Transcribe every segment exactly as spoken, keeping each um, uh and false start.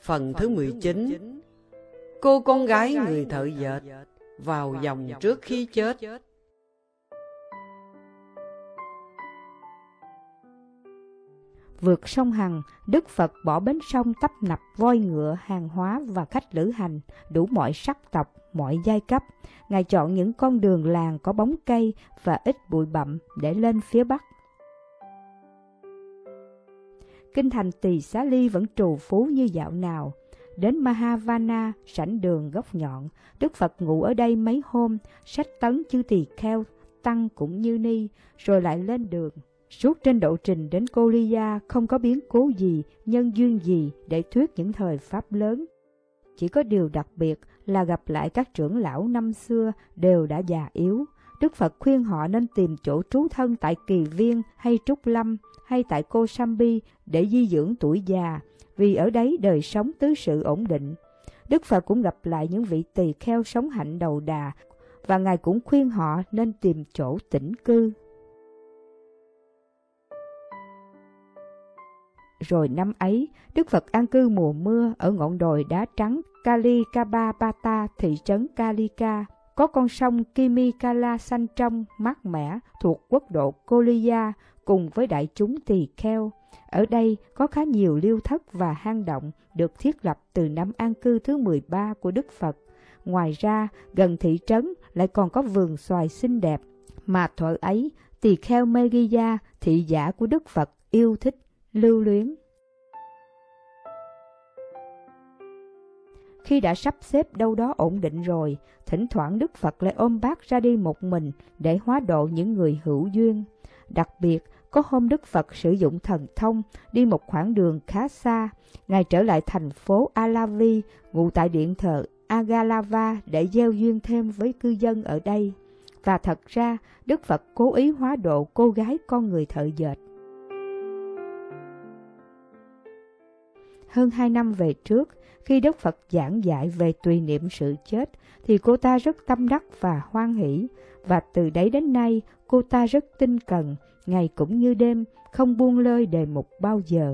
Phần thứ mười chín. Cô con gái người thợ dệt vào dòng trước khi chết. Vượt sông Hằng, Đức Phật bỏ bến sông tấp nập voi ngựa, hàng hóa và khách lữ hành, đủ mọi sắc tộc, mọi giai cấp. Ngài chọn những con đường làng có bóng cây và ít bụi bặm để lên phía Bắc. Kinh thành Tỳ Xá Ly vẫn trù phú như dạo nào. Đến Mahavana, sảnh đường góc nhọn, Đức Phật ngủ ở đây mấy hôm, sách tấn chư tỳ kheo, tăng cũng như ni, rồi lại lên đường. Suốt trên độ trình đến Cô Ly Gia không có biến cố gì, nhân duyên gì để thuyết những thời pháp lớn. Chỉ có điều đặc biệt là gặp lại các trưởng lão năm xưa đều đã già yếu. Đức Phật khuyên họ nên tìm chỗ trú thân tại Kỳ Viên hay Trúc Lâm hay tại Cô Sambi để di dưỡng tuổi già, vì ở đấy đời sống tứ sự ổn định. Đức Phật cũng gặp lại những vị tỳ kheo sống hạnh đầu đà, và Ngài cũng khuyên họ nên tìm chỗ tĩnh cư. Rồi năm ấy, Đức Phật an cư mùa mưa ở ngọn đồi đá trắng Kalikabapata, thị trấn Kalika. Có con sông Kimikala xanh trong, mát mẻ thuộc quốc độ Koliya cùng với đại chúng tỳ kheo. Ở đây có khá nhiều liêu thất và hang động được thiết lập từ năm an cư thứ mười ba của Đức Phật. Ngoài ra, gần thị trấn lại còn có vườn xoài xinh đẹp mà thuở ấy tỳ kheo Megiya, thị giả của Đức Phật, yêu thích, lưu luyến. Khi đã sắp xếp đâu đó ổn định rồi, thỉnh thoảng Đức Phật lại ôm bác ra đi một mình để hóa độ những người hữu duyên. Đặc biệt, có hôm Đức Phật sử dụng thần thông đi một khoảng đường khá xa. Ngài trở lại thành phố Alavi, ngụ tại điện thờ Agalava để gieo duyên thêm với cư dân ở đây. Và thật ra, Đức Phật cố ý hóa độ cô gái con người thợ dệt. Hơn hai năm về trước, khi Đức Phật giảng dạy về tùy niệm sự chết, thì cô ta rất tâm đắc và hoan hỷ, và từ đấy đến nay cô ta rất tinh cần, ngày cũng như đêm, không buông lơi đề mục bao giờ.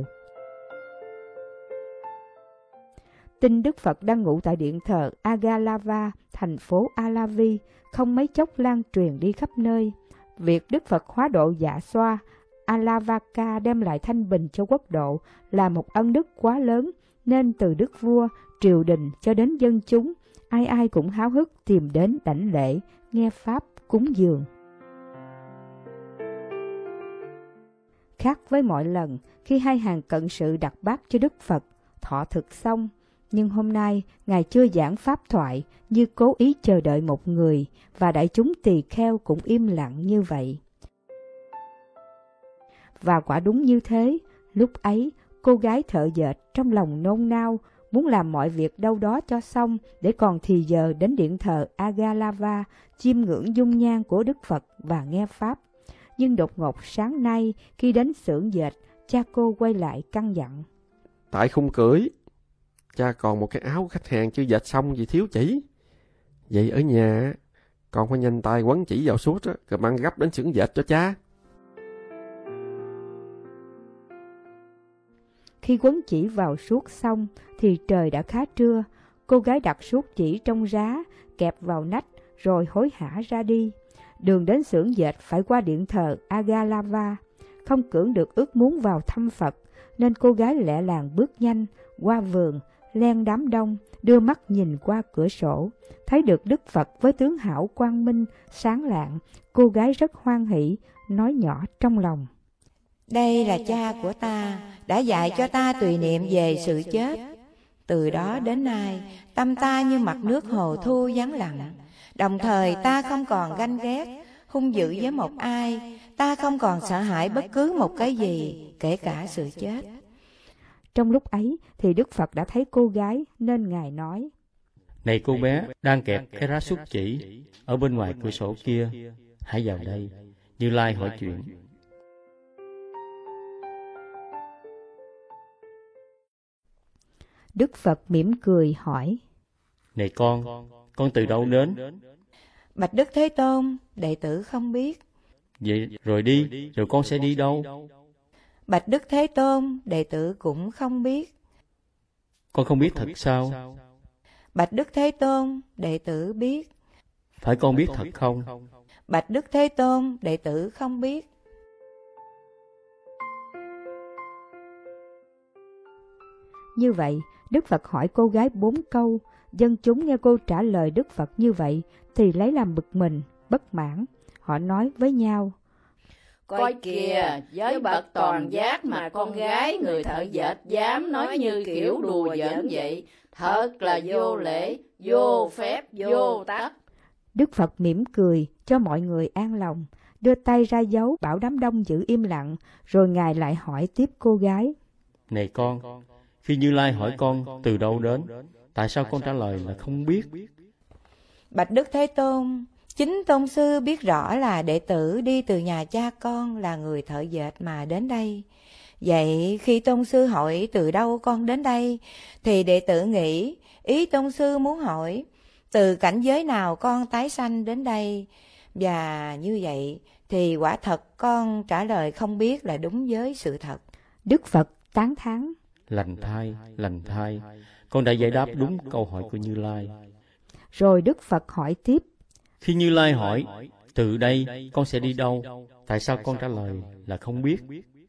Tin Đức Phật đang ngủ tại điện thờ Agalava, thành phố Alavi, không mấy chốc lan truyền đi khắp nơi. Việc Đức Phật hóa độ dạ xoa Alavaka đem lại thanh bình cho quốc độ là một ân đức quá lớn, nên từ đức vua, triều đình cho đến dân chúng, ai ai cũng háo hức tìm đến đảnh lễ, nghe pháp, cúng dường. Khác với mọi lần, khi hai hàng cận sự đặt bát cho Đức Phật, thọ thực xong, nhưng hôm nay Ngài chưa giảng pháp thoại, như cố ý chờ đợi một người, và đại chúng tỳ kheo cũng im lặng như vậy. Và quả đúng như thế, lúc ấy, cô gái thợ dệt trong lòng nôn nao, muốn làm mọi việc đâu đó cho xong để còn thì giờ đến điện thờ Agalava, chiêm ngưỡng dung nhan của Đức Phật và nghe pháp. Nhưng đột ngột sáng nay, khi đến xưởng dệt, cha cô quay lại căn dặn. Tại không cưới, cha còn một cái áo khách hàng chưa dệt xong vì thiếu chỉ. Vậy ở nhà, con phải nhanh tay quấn chỉ vào suốt, rồi mang gấp đến xưởng dệt cho cha. Khi quấn chỉ vào suốt xong, thì trời đã khá trưa. Cô gái đặt suốt chỉ trong rá, kẹp vào nách, rồi hối hả ra đi. Đường đến xưởng dệt phải qua điện thờ Agalava. Không cưỡng được ước muốn vào thăm Phật, nên cô gái lẹ làng bước nhanh, qua vườn, len đám đông, đưa mắt nhìn qua cửa sổ. Thấy được Đức Phật với tướng hảo quang minh, sáng lạng, cô gái rất hoan hỷ, nói nhỏ trong lòng. Đây là cha của ta, đã dạy cho ta tùy niệm về sự chết. Từ đó đến nay, tâm ta như mặt nước hồ thu vắng lặng. Đồng thời ta không còn ganh ghét, hung dữ với một ai. Ta không còn sợ hãi bất cứ một cái gì, kể cả sự chết. Trong lúc ấy thì Đức Phật đã thấy cô gái, nên Ngài nói: Này cô bé đang kẹp cái rá xúc chỉ ở bên ngoài cửa sổ kia, hãy vào đây. Như Lai hỏi chuyện. Đức Phật mỉm cười hỏi: Này con, con từ đâu đến? Bạch Đức Thế Tôn, đệ tử không biết. Vậy rồi đi, rồi con sẽ đi đâu? Bạch Đức Thế Tôn, đệ tử cũng không biết. con không biết thật sao? Bạch Đức Thế Tôn, đệ tử biết. Phải con biết thật không? Bạch Đức Thế Tôn, đệ tử không biết. Như vậy, Đức Phật hỏi cô gái bốn câu. Dân chúng nghe cô trả lời Đức Phật như vậy thì lấy làm bực mình, bất mãn. Họ nói với nhau: Coi kìa, với bậc toàn giác mà con gái người thợ dệt dám nói như kiểu đùa giỡn vậy, thật là vô lễ, vô phép, vô tắc. Đức Phật mỉm cười cho mọi người an lòng, đưa tay ra dấu bảo đám đông giữ im lặng, rồi Ngài lại hỏi tiếp cô gái: Này con, khi Như Lai hỏi con từ đâu đến, tại sao con trả lời là không biết? Bạch Đức Thế Tôn, chính Tôn sư biết rõ là đệ tử đi từ nhà cha con là người thợ dệt mà đến đây. Vậy khi Tôn sư hỏi từ đâu con đến đây, thì đệ tử nghĩ ý Tôn sư muốn hỏi từ cảnh giới nào con tái sanh đến đây. Và như vậy thì quả thật con trả lời không biết là đúng với sự thật. Đức Phật tán thán: Lành thai, lành thai, con đã giải đáp đúng câu hỏi của Như Lai. Rồi Đức Phật hỏi tiếp: Khi Như Lai hỏi từ đây con sẽ đi đâu, tại sao con trả lời là không biết?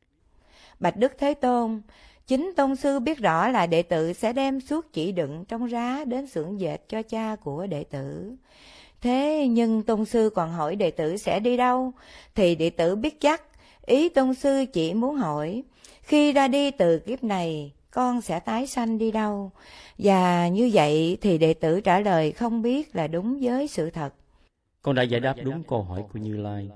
Bạch Đức Thế Tôn, chính Tôn sư biết rõ là đệ tử sẽ đem suốt chỉ đựng trong rá đến xưởng dệt cho cha của đệ tử. Thế nhưng Tôn sư còn hỏi đệ tử sẽ đi đâu, thì đệ tử biết chắc ý Tôn sư chỉ muốn hỏi khi ra đi từ kiếp này con sẽ tái sanh đi đâu. Và như vậy thì đệ tử trả lời không biết là đúng với sự thật. Con đã giải đáp đúng câu hỏi của Như Lai.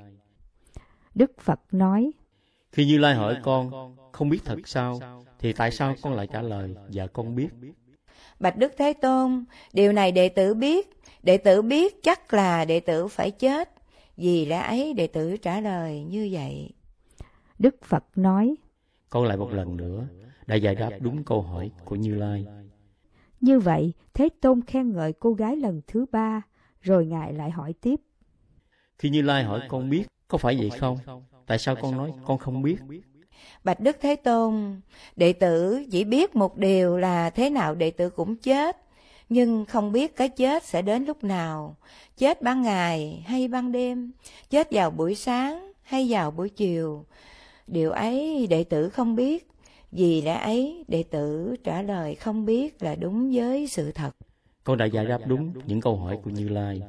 Đức Phật nói: Khi Như Lai hỏi con không biết thật sao, thì tại sao con lại trả lời dạ con biết? Bạch Đức Thế Tôn, điều này đệ tử biết. Đệ tử biết chắc là đệ tử phải chết. Vì lẽ ấy đệ tử trả lời như vậy. Đức Phật nói: Con lại một lần nữa đã giải đáp đúng câu hỏi của Như Lai. Như vậy, Thế Tôn khen ngợi cô gái lần thứ ba, rồi Ngài lại hỏi tiếp: Khi Như Lai hỏi con biết, có phải vậy không? Tại sao con nói con không biết? Bạch Đức Thế Tôn, đệ tử chỉ biết một điều là thế nào đệ tử cũng chết, nhưng không biết cái chết sẽ đến lúc nào, chết ban ngày hay ban đêm, chết vào buổi sáng hay vào buổi chiều. Điều ấy đệ tử không biết, vì lẽ ấy đệ tử trả lời không biết là đúng với sự thật. Con đã giải đáp đúng những câu hỏi của Như Lai.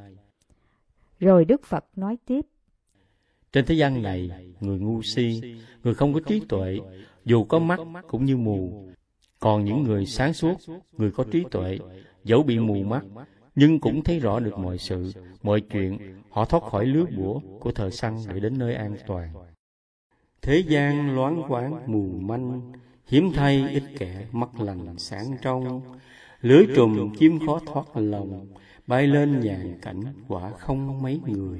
Rồi Đức Phật nói tiếp: Trên thế gian này, người ngu si, người không có trí tuệ, dù có mắt cũng như mù. Còn những người sáng suốt, người có trí tuệ, dẫu bị mù mắt, nhưng cũng thấy rõ được mọi sự, mọi chuyện. Họ thoát khỏi lưới bủa của thời săn để đến nơi an toàn. Thế gian loáng quáng mù manh, hiếm thay ít kẻ mắt lành sáng trong. Lưới trùng chim khó thoát lòng, bay lên nhàn cảnh quả không mấy người.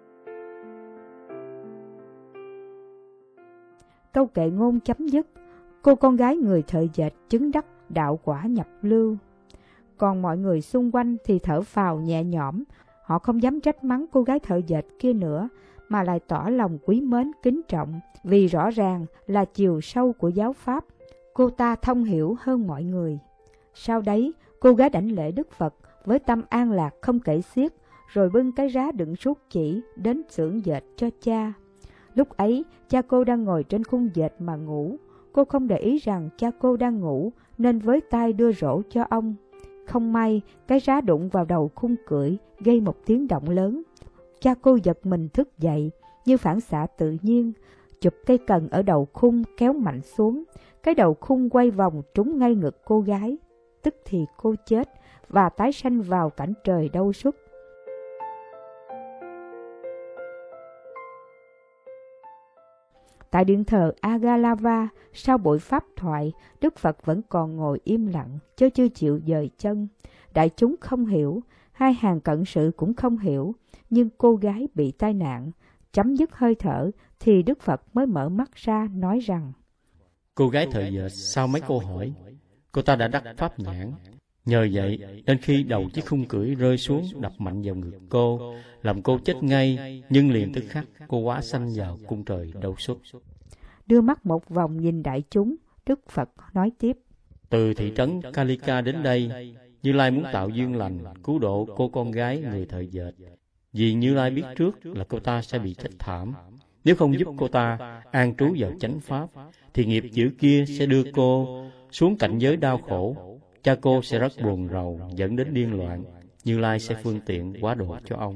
Câu kệ ngôn chấm dứt. Cô con gái người thợ dệt chứng đắc đạo quả nhập lưu. Còn mọi người xung quanh thì thở phào nhẹ nhõm. Họ không dám trách mắng cô gái thợ dệt kia nữa, mà lại tỏ lòng quý mến kính trọng, vì rõ ràng là chiều sâu của giáo pháp. Cô ta thông hiểu hơn mọi người. Sau đấy, cô gái đảnh lễ Đức Phật với tâm an lạc không kể xiết, rồi bưng cái rá đựng suốt chỉ đến xưởng dệt cho cha. Lúc ấy, cha cô đang ngồi trên khung dệt mà ngủ. Cô không để ý rằng cha cô đang ngủ, nên với tay đưa rổ cho ông. Không may, cái rá đụng vào đầu khung cưỡi, gây một tiếng động lớn. Cha cô giật mình thức dậy, như phản xạ tự nhiên, chụp cây cần ở đầu khung kéo mạnh xuống. Cái đầu khung quay vòng trúng ngay ngực cô gái. Tức thì cô chết và tái sanh vào cảnh trời đâu xuất. Tại điện thờ Agalava, sau buổi pháp thoại, Đức Phật vẫn còn ngồi im lặng, chứ chưa chịu dời chân. Đại chúng không hiểu, hai hàng cận sự cũng không hiểu, nhưng cô gái bị tai nạn. Chấm dứt hơi thở, thì Đức Phật mới mở mắt ra nói rằng: Cô gái thợ dệt sau mấy câu hỏi, cô ta đã đắc pháp nhãn. Nhờ vậy, nên khi đầu chiếc khung cưỡi rơi xuống đập mạnh vào ngực cô, làm cô chết ngay, nhưng liền tức khắc cô hóa sanh vào cung trời đâu xuất. Đưa mắt một vòng nhìn đại chúng, Đức Phật nói tiếp: Từ thị trấn Kalika đến đây, Như Lai muốn tạo duyên lành, cứu độ cô con gái người thợ dệt. Vì Như Lai biết trước là cô ta sẽ bị chết thảm. Nếu không giúp cô ta an trú vào chánh pháp, thì nghiệp dữ kia sẽ đưa cô xuống cảnh giới đau khổ. Cha cô sẽ rất buồn rầu, dẫn đến điên loạn. Như Lai sẽ phương tiện hóa độ cho ông.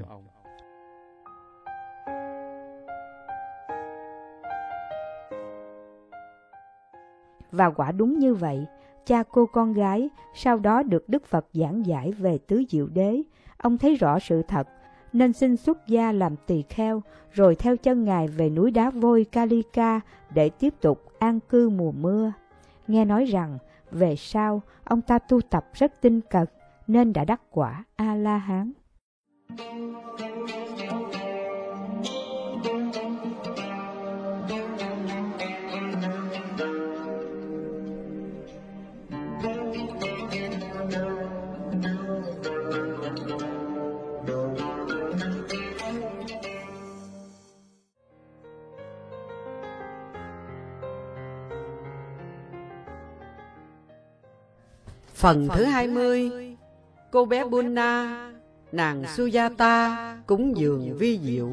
Và quả đúng như vậy, cha cô con gái sau đó được Đức Phật giảng giải về tứ diệu đế. Ông thấy rõ sự thật, nên xin xuất gia làm tỳ kheo, rồi theo chân Ngài về núi đá vôi Kalika để tiếp tục an cư mùa mưa. Nghe nói rằng, về sau, ông ta tu tập rất tinh cật, nên đã đắc quả A-la-hán. Phần thứ hai mươi. Cô bé Bunna, nàng Sujata cúng dường vi diệu.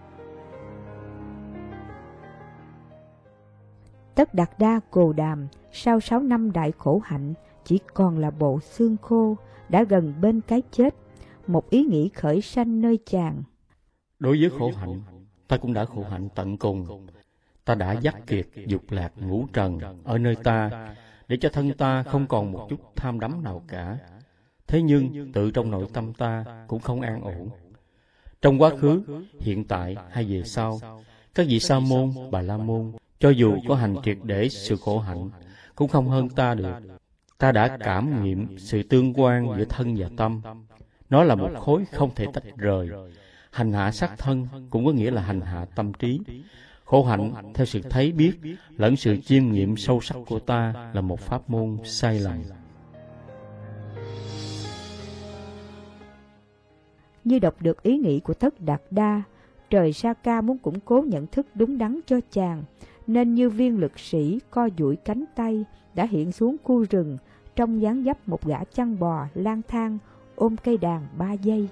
Tất Đạt Đa Cồ Đàm sau sáu năm đại khổ hạnh chỉ còn là bộ xương khô, đã gần bên cái chết. Một ý nghĩ khởi sanh nơi chàng. Đối với khổ hạnh, ta cũng đã khổ hạnh tận cùng. Ta đã dắt kiệt dục lạc ngũ trần ở nơi ta, để cho thân ta không còn một chút tham đắm nào cả. Thế nhưng tự trong nội tâm ta cũng không an ổn. Trong quá khứ, hiện tại hay về sau, các vị sa môn, bà la môn, cho dù có hành triệt để sự khổ hạnh, cũng không hơn ta được. Ta đã cảm nghiệm sự tương quan giữa thân và tâm. Nó là một khối không thể tách rời. Hành hạ sắc thân cũng có nghĩa là hành hạ tâm trí. Khổ hạnh theo sự thấy biết lẫn sự chiêm nghiệm sâu sắc của ta là một pháp môn sai lầm. Như đọc được ý nghĩ của Tất Đạt Đa, trời Sa-ca muốn củng cố nhận thức đúng đắn cho chàng, nên như viên lực sĩ co duỗi cánh tay đã hiện xuống khu rừng trong dáng dấp một gã chăn bò lang thang ôm cây đàn ba dây.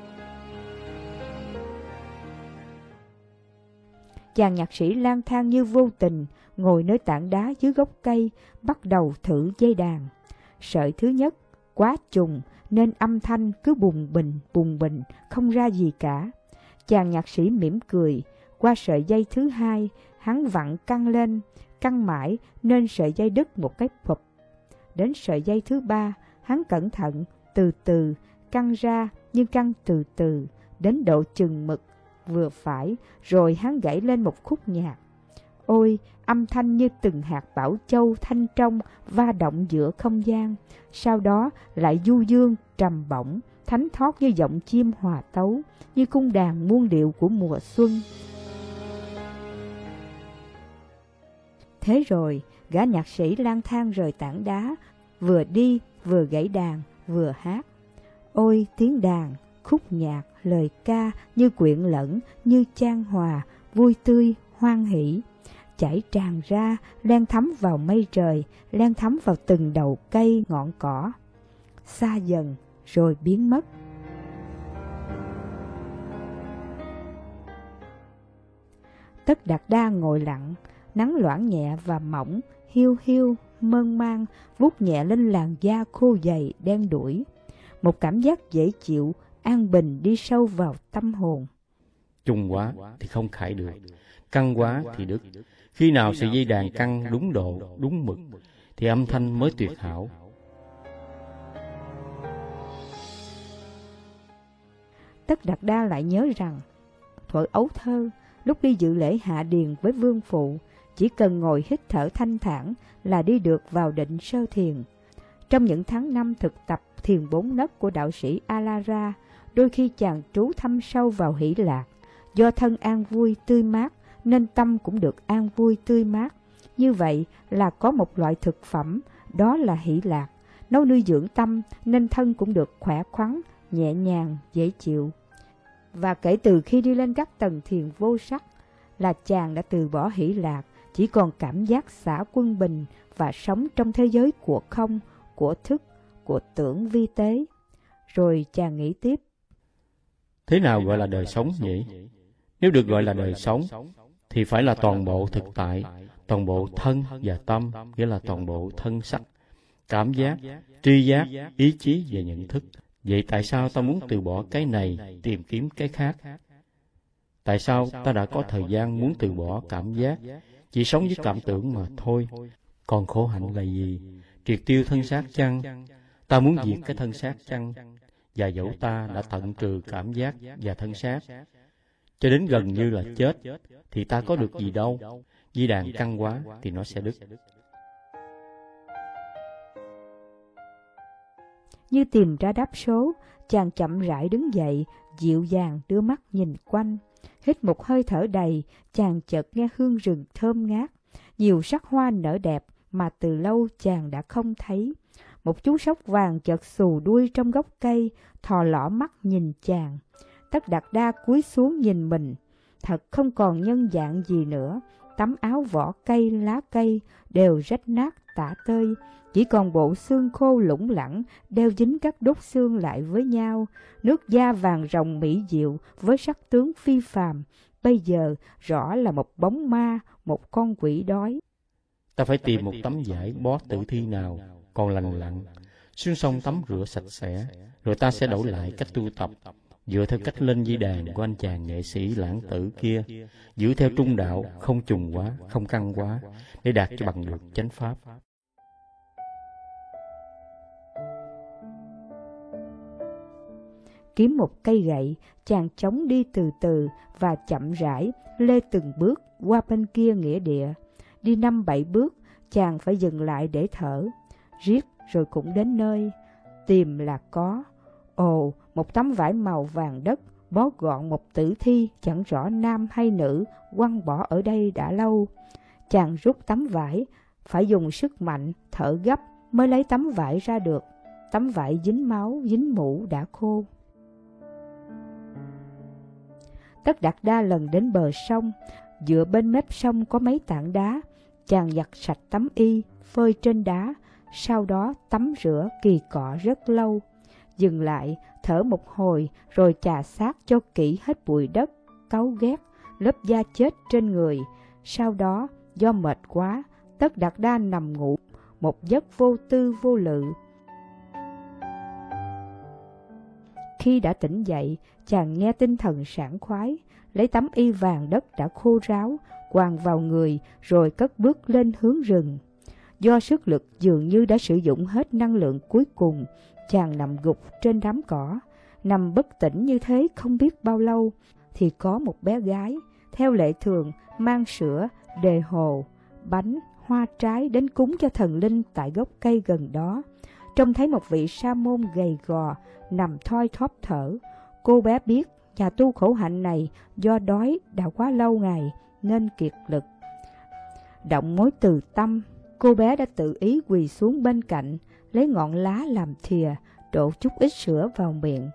Chàng nhạc sĩ lang thang như vô tình ngồi nơi tảng đá dưới gốc cây, bắt đầu thử dây đàn. Sợi thứ nhất quá trùng nên âm thanh cứ bùng bình bùng bình, không ra gì cả. Chàng nhạc sĩ mỉm cười. Qua sợi dây thứ hai, hắn vặn căng lên, căng mãi nên sợi dây đứt một cái phụp. Đến sợi dây thứ ba, hắn cẩn thận, từ từ, căng ra nhưng căng từ từ, đến độ chừng mực, vừa phải, rồi hắn gảy lên một khúc nhạc. Ôi, âm thanh như từng hạt bảo châu thanh trong va động giữa không gian, sau đó lại du dương, trầm bổng, thánh thót như giọng chim hòa tấu, như cung đàn muôn điệu của mùa xuân. Thế rồi, gã nhạc sĩ lang thang rời tảng đá, vừa đi, vừa gảy đàn, vừa hát. Ôi, tiếng đàn, khúc nhạc, lời ca như quyện lẫn, như chan hòa, vui tươi, hoan hỷ, chảy tràn ra, len thấm vào mây trời, len thấm vào từng đầu cây, ngọn cỏ, xa dần rồi biến mất. Tất Đạt Đa ngồi lặng, nắng loãng nhẹ và mỏng, hiu hiu, mơn man, vuốt nhẹ lên làn da khô dày đen đuổi. Một cảm giác dễ chịu, an bình đi sâu vào tâm hồn. Trung quá thì không khải được, căng quá thì đứt. Khi nào sợi dây đàn căng đúng độ, đúng mực, thì âm thanh mới tuyệt hảo. Tất Đạt Đa lại nhớ rằng, thuở ấu thơ, lúc đi dự lễ hạ điền với vương phụ, chỉ cần ngồi hít thở thanh thản là đi được vào định sơ thiền. Trong những tháng năm thực tập thiền bốn nấc của đạo sĩ Alara, đôi khi chàng trú thâm sâu vào hỷ lạc. Do thân an vui tươi mát nên tâm cũng được an vui tươi mát. Như vậy là có một loại thực phẩm, đó là hỷ lạc. Nó nuôi dưỡng tâm nên thân cũng được khỏe khoắn, nhẹ nhàng, dễ chịu. Và kể từ khi đi lên các tầng thiền vô sắc, là chàng đã từ bỏ hỷ lạc, chỉ còn cảm giác xả quân bình và sống trong thế giới của không, của thức, của tưởng vi tế. Rồi chàng nghĩ tiếp. Thế nào gọi là đời sống nhỉ? Nếu được gọi là đời sống, thì phải là toàn bộ thực tại, toàn bộ thân và tâm, nghĩa là toàn bộ thân sắc, cảm giác, tri giác, ý chí và nhận thức. Vậy tại sao ta muốn từ bỏ cái này, tìm kiếm cái khác? Tại sao ta đã có thời gian muốn từ bỏ cảm giác, chỉ sống với cảm tưởng mà thôi? Còn khổ hạnh là gì? Triệt tiêu thân xác chăng? Ta muốn diệt cái thân xác chăng? Và dẫu ta đã tận trừ cảm giác và thân xác, cho đến gần như là chết, thì ta có được gì đâu? Di đàn căng quá thì nó sẽ đứt. Như tìm ra đáp số, chàng chậm rãi đứng dậy, dịu dàng đưa mắt nhìn quanh. Hít một hơi thở đầy, chàng chợt nghe hương rừng thơm ngát, nhiều sắc hoa nở đẹp mà từ lâu chàng đã không thấy. Một chú sóc vàng chợt xù đuôi trong gốc cây, thò lỏ mắt nhìn chàng. Tất Đạt Đa cúi xuống nhìn mình, thật không còn nhân dạng gì nữa. Tấm áo vỏ cây, lá cây đều rách nát tả tơi, chỉ còn bộ xương khô lủng lẳng đeo dính các đốt xương lại với nhau. Nước da vàng ròng mỹ diệu với sắc tướng phi phàm, bây giờ rõ là một bóng ma, một con quỷ đói. Ta phải tìm một tấm vải bó tử thi nào còn lành lặn, xuống sông tắm rửa sạch sẽ, rồi ta sẽ đổi lại cách tu tập, dựa theo cách lên di đàn của anh chàng nghệ sĩ lãng tử kia, giữ theo trung đạo, không trùng quá, không căng quá, để đạt cho bằng được chánh pháp. Kiếm một cây gậy, chàng chống đi từ từ và chậm rãi, lê từng bước qua bên kia nghĩa địa. Đi năm bảy bước, chàng phải dừng lại để thở. Riết rồi cũng đến nơi. Tìm là có. Ồ, một tấm vải màu vàng đất, bó gọn một tử thi chẳng rõ nam hay nữ, quăng bỏ ở đây đã lâu. Chàng rút tấm vải, phải dùng sức mạnh, thở gấp mới lấy tấm vải ra được. Tấm vải dính máu, dính mũ đã khô. Tất Đạt Đa lần đến bờ sông, dựa bên mép sông có mấy tảng đá. Chàng giặt sạch tấm y, phơi trên đá, sau đó tắm rửa kỳ cọ rất lâu. Dừng lại, thở một hồi, rồi chà sát cho kỹ hết bụi đất, cáu ghét, lớp da chết trên người. Sau đó, do mệt quá, Tất Đạt Đa nằm ngủ, một giấc vô tư vô lự. Khi đã tỉnh dậy, chàng nghe tinh thần sảng khoái, lấy tấm y vàng đất đã khô ráo, quàng vào người, rồi cất bước lên hướng rừng. Do sức lực dường như đã sử dụng hết năng lượng cuối cùng, chàng nằm gục trên đám cỏ. Nằm bất tỉnh như thế không biết bao lâu, thì có một bé gái, theo lệ thường, mang sữa, đề hồ, bánh, hoa trái đến cúng cho thần linh tại gốc cây gần đó. Trông thấy một vị sa môn gầy gò, nằm thoi thóp thở. Cô bé biết nhà tu khổ hạnh này do đói đã quá lâu ngày nên kiệt lực. Động mối từ tâm, cô bé đã tự ý quỳ xuống bên cạnh, lấy ngọn lá làm thìa, đổ chút ít sữa vào miệng.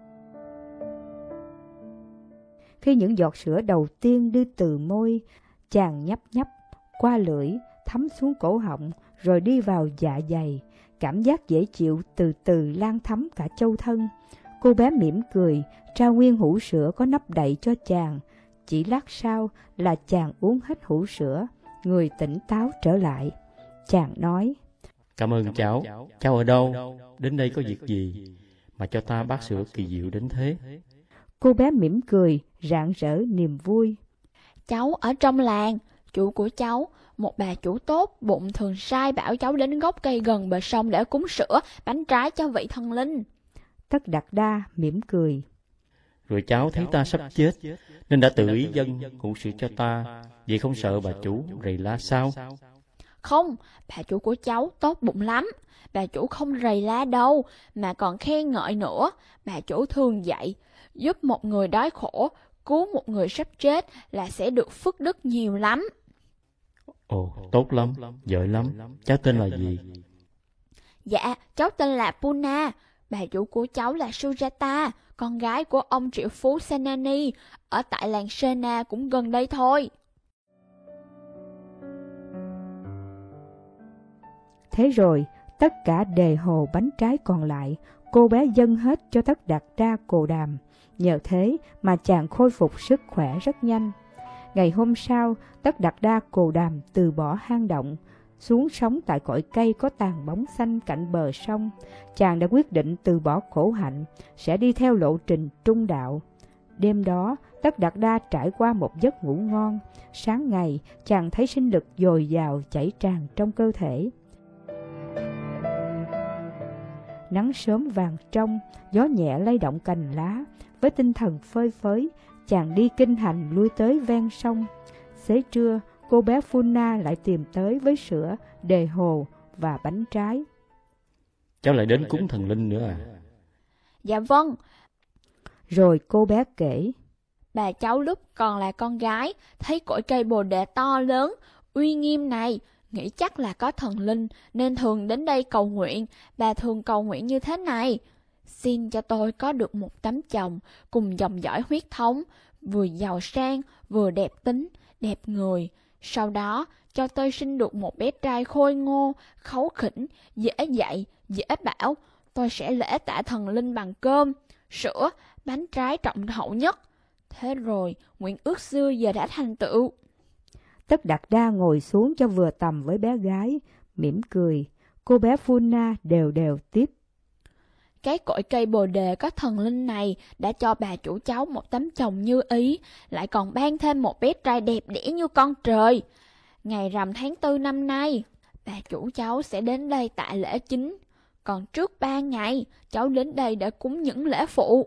Khi những giọt sữa đầu tiên đưa từ môi, chàng nhấp nhấp qua lưỡi, thấm xuống cổ họng, rồi đi vào dạ dày. Cảm giác dễ chịu từ từ lan thấm cả châu thân. Cô bé mỉm cười, trao nguyên hũ sữa có nắp đậy cho chàng. Chỉ lát sau là chàng uống hết hũ sữa, người tỉnh táo trở lại. Chàng nói: Cảm ơn cháu, cháu ở đâu? Đến đây có việc gì mà cho ta bát sữa kỳ diệu đến thế? Cô bé mỉm cười, rạng rỡ niềm vui. Cháu ở trong làng, chủ của cháu, một bà chủ tốt, bụng thường sai bảo cháu đến gốc cây gần bờ sông để cúng sữa, bánh trái cho vị thần linh. Tất Đạt Đa mỉm cười. Rồi cháu thấy ta sắp chết, nên đã tự ý dâng hũ sữa cho ta. Vậy không sợ bà chủ rầy la sao? Không, bà chủ của cháu tốt bụng lắm. Bà chủ không rầy la đâu, mà còn khen ngợi nữa. Bà chủ thường dạy, giúp một người đói khổ, cứu một người sắp chết là sẽ được phước đức nhiều lắm. Ồ, tốt lắm, giỏi lắm. Cháu tên là gì? Dạ, cháu tên là Puna. Bà chủ của cháu là Sujata, con gái của ông triệu phú Senani, ở tại làng Sena cũng gần đây thôi. Thế rồi, tất cả đề hồ bánh trái còn lại, cô bé dâng hết cho Tất Đạt Đa Cồ Đàm. Nhờ thế mà chàng khôi phục sức khỏe rất nhanh. Ngày hôm sau, Tất Đạt Đa Cồ Đàm từ bỏ hang động, xuống sống tại cội cây có tàn bóng xanh cạnh bờ sông. Chàng đã quyết định từ bỏ khổ hạnh, sẽ đi theo lộ trình trung đạo. Đêm đó, Tất Đạt Đa trải qua một giấc ngủ ngon. Sáng ngày, chàng thấy sinh lực dồi dào chảy tràn trong cơ thể. Nắng sớm vàng trong, gió nhẹ lay động cành lá. Với tinh thần phơi phới, chàng đi kinh hành lui tới ven sông. Xế trưa, cô bé Phuna lại tìm tới với sữa, đề hồ và bánh trái. Cháu lại đến cúng thần linh nữa à? Dạ vâng. Rồi cô bé kể. Bà cháu lúc còn là con gái, thấy cội cây bồ đề to lớn, uy nghiêm này, nghĩ chắc là có thần linh, nên thường đến đây cầu nguyện. Bà thường cầu nguyện như thế này: xin cho tôi có được một tấm chồng cùng dòng dõi huyết thống, vừa giàu sang, vừa đẹp tính, đẹp người. Sau đó, cho tôi sinh được một bé trai khôi ngô, kháu khỉnh, dễ dạy, dễ bảo. Tôi sẽ lễ tạ thần linh bằng cơm, sữa, bánh trái trọng hậu nhất. Thế rồi, nguyện ước xưa giờ đã thành tựu. Tất Đạt Đa ngồi xuống cho vừa tầm với bé gái, mỉm cười. Cô bé Phuna đều đều tiếp. Cái cội cây bồ đề có thần linh này đã cho bà chủ cháu một tấm chồng như ý, lại còn ban thêm một bé trai đẹp đẽ như con trời. Ngày rằm tháng tư năm nay, bà chủ cháu sẽ đến đây tạ lễ chính. Còn trước ba ngày, cháu đến đây để cúng những lễ phụ.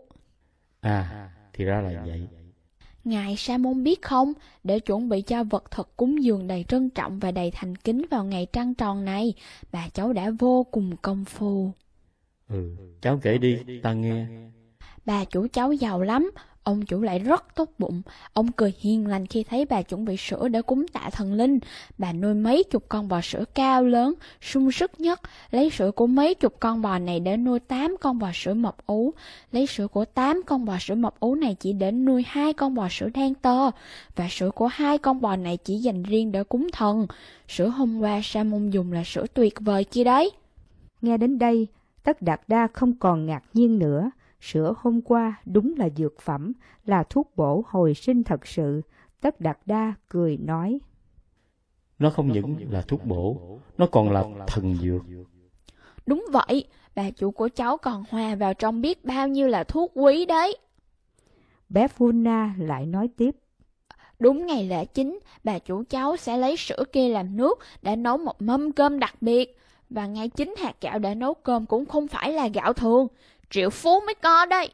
À, thì ra là vậy. Ngài Sa Môn biết không, để chuẩn bị cho vật thực cúng dường đầy trân trọng và đầy thành kính vào ngày trăng tròn này, bà cháu đã vô cùng công phu. Ừ, cháu kể đi, ta nghe. Bà chủ cháu giàu lắm, ông chủ lại rất tốt bụng. Ông cười hiền lành khi thấy bà chuẩn bị sữa để cúng tạ thần linh. Bà nuôi mấy chục con bò sữa cao lớn, sung sức nhất, lấy sữa của mấy chục con bò này để nuôi tám con bò sữa mập ú. Lấy sữa của tám con bò sữa mập ú này chỉ để nuôi hai con bò sữa đen tơ. Và sữa của hai con bò này chỉ dành riêng để cúng thần. Sữa hôm qua Sa Môn dùng là sữa tuyệt vời kia đấy. Nghe đến đây, Tất Đạt Đa không còn ngạc nhiên nữa. Sữa hôm qua đúng là dược phẩm, là thuốc bổ hồi sinh thật sự. Tất Đạt Đa cười nói. Nó không những là thuốc bổ, nó còn là thần dược. Đúng vậy, bà chủ của cháu còn hòa vào trong biết bao nhiêu là thuốc quý đấy. Bé Phuna lại nói tiếp. Đúng ngày lễ chính, bà chủ cháu sẽ lấy sữa kia làm nước để nấu một mâm cơm đặc biệt. Và ngay chính hạt gạo để nấu cơm cũng không phải là gạo thường, triệu phú mới có đây.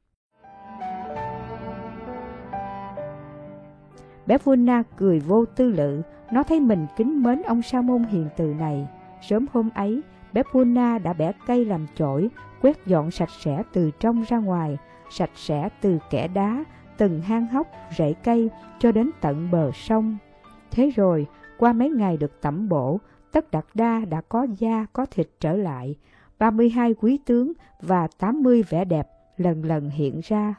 Bé Phuna cười vô tư lự, nó thấy mình kính mến ông Sa Môn hiền từ này. Sớm hôm ấy, bé Phuna đã bẻ cây làm chổi, quét dọn sạch sẽ từ trong ra ngoài, sạch sẽ từ kẽ đá, từng hang hốc, rễ cây cho đến tận bờ sông. Thế rồi, qua mấy ngày được tẩm bổ, Tất Đạt Đa đã có da có thịt trở lại. ba mươi hai quý tướng và tám mươi vẻ đẹp lần lần hiện ra.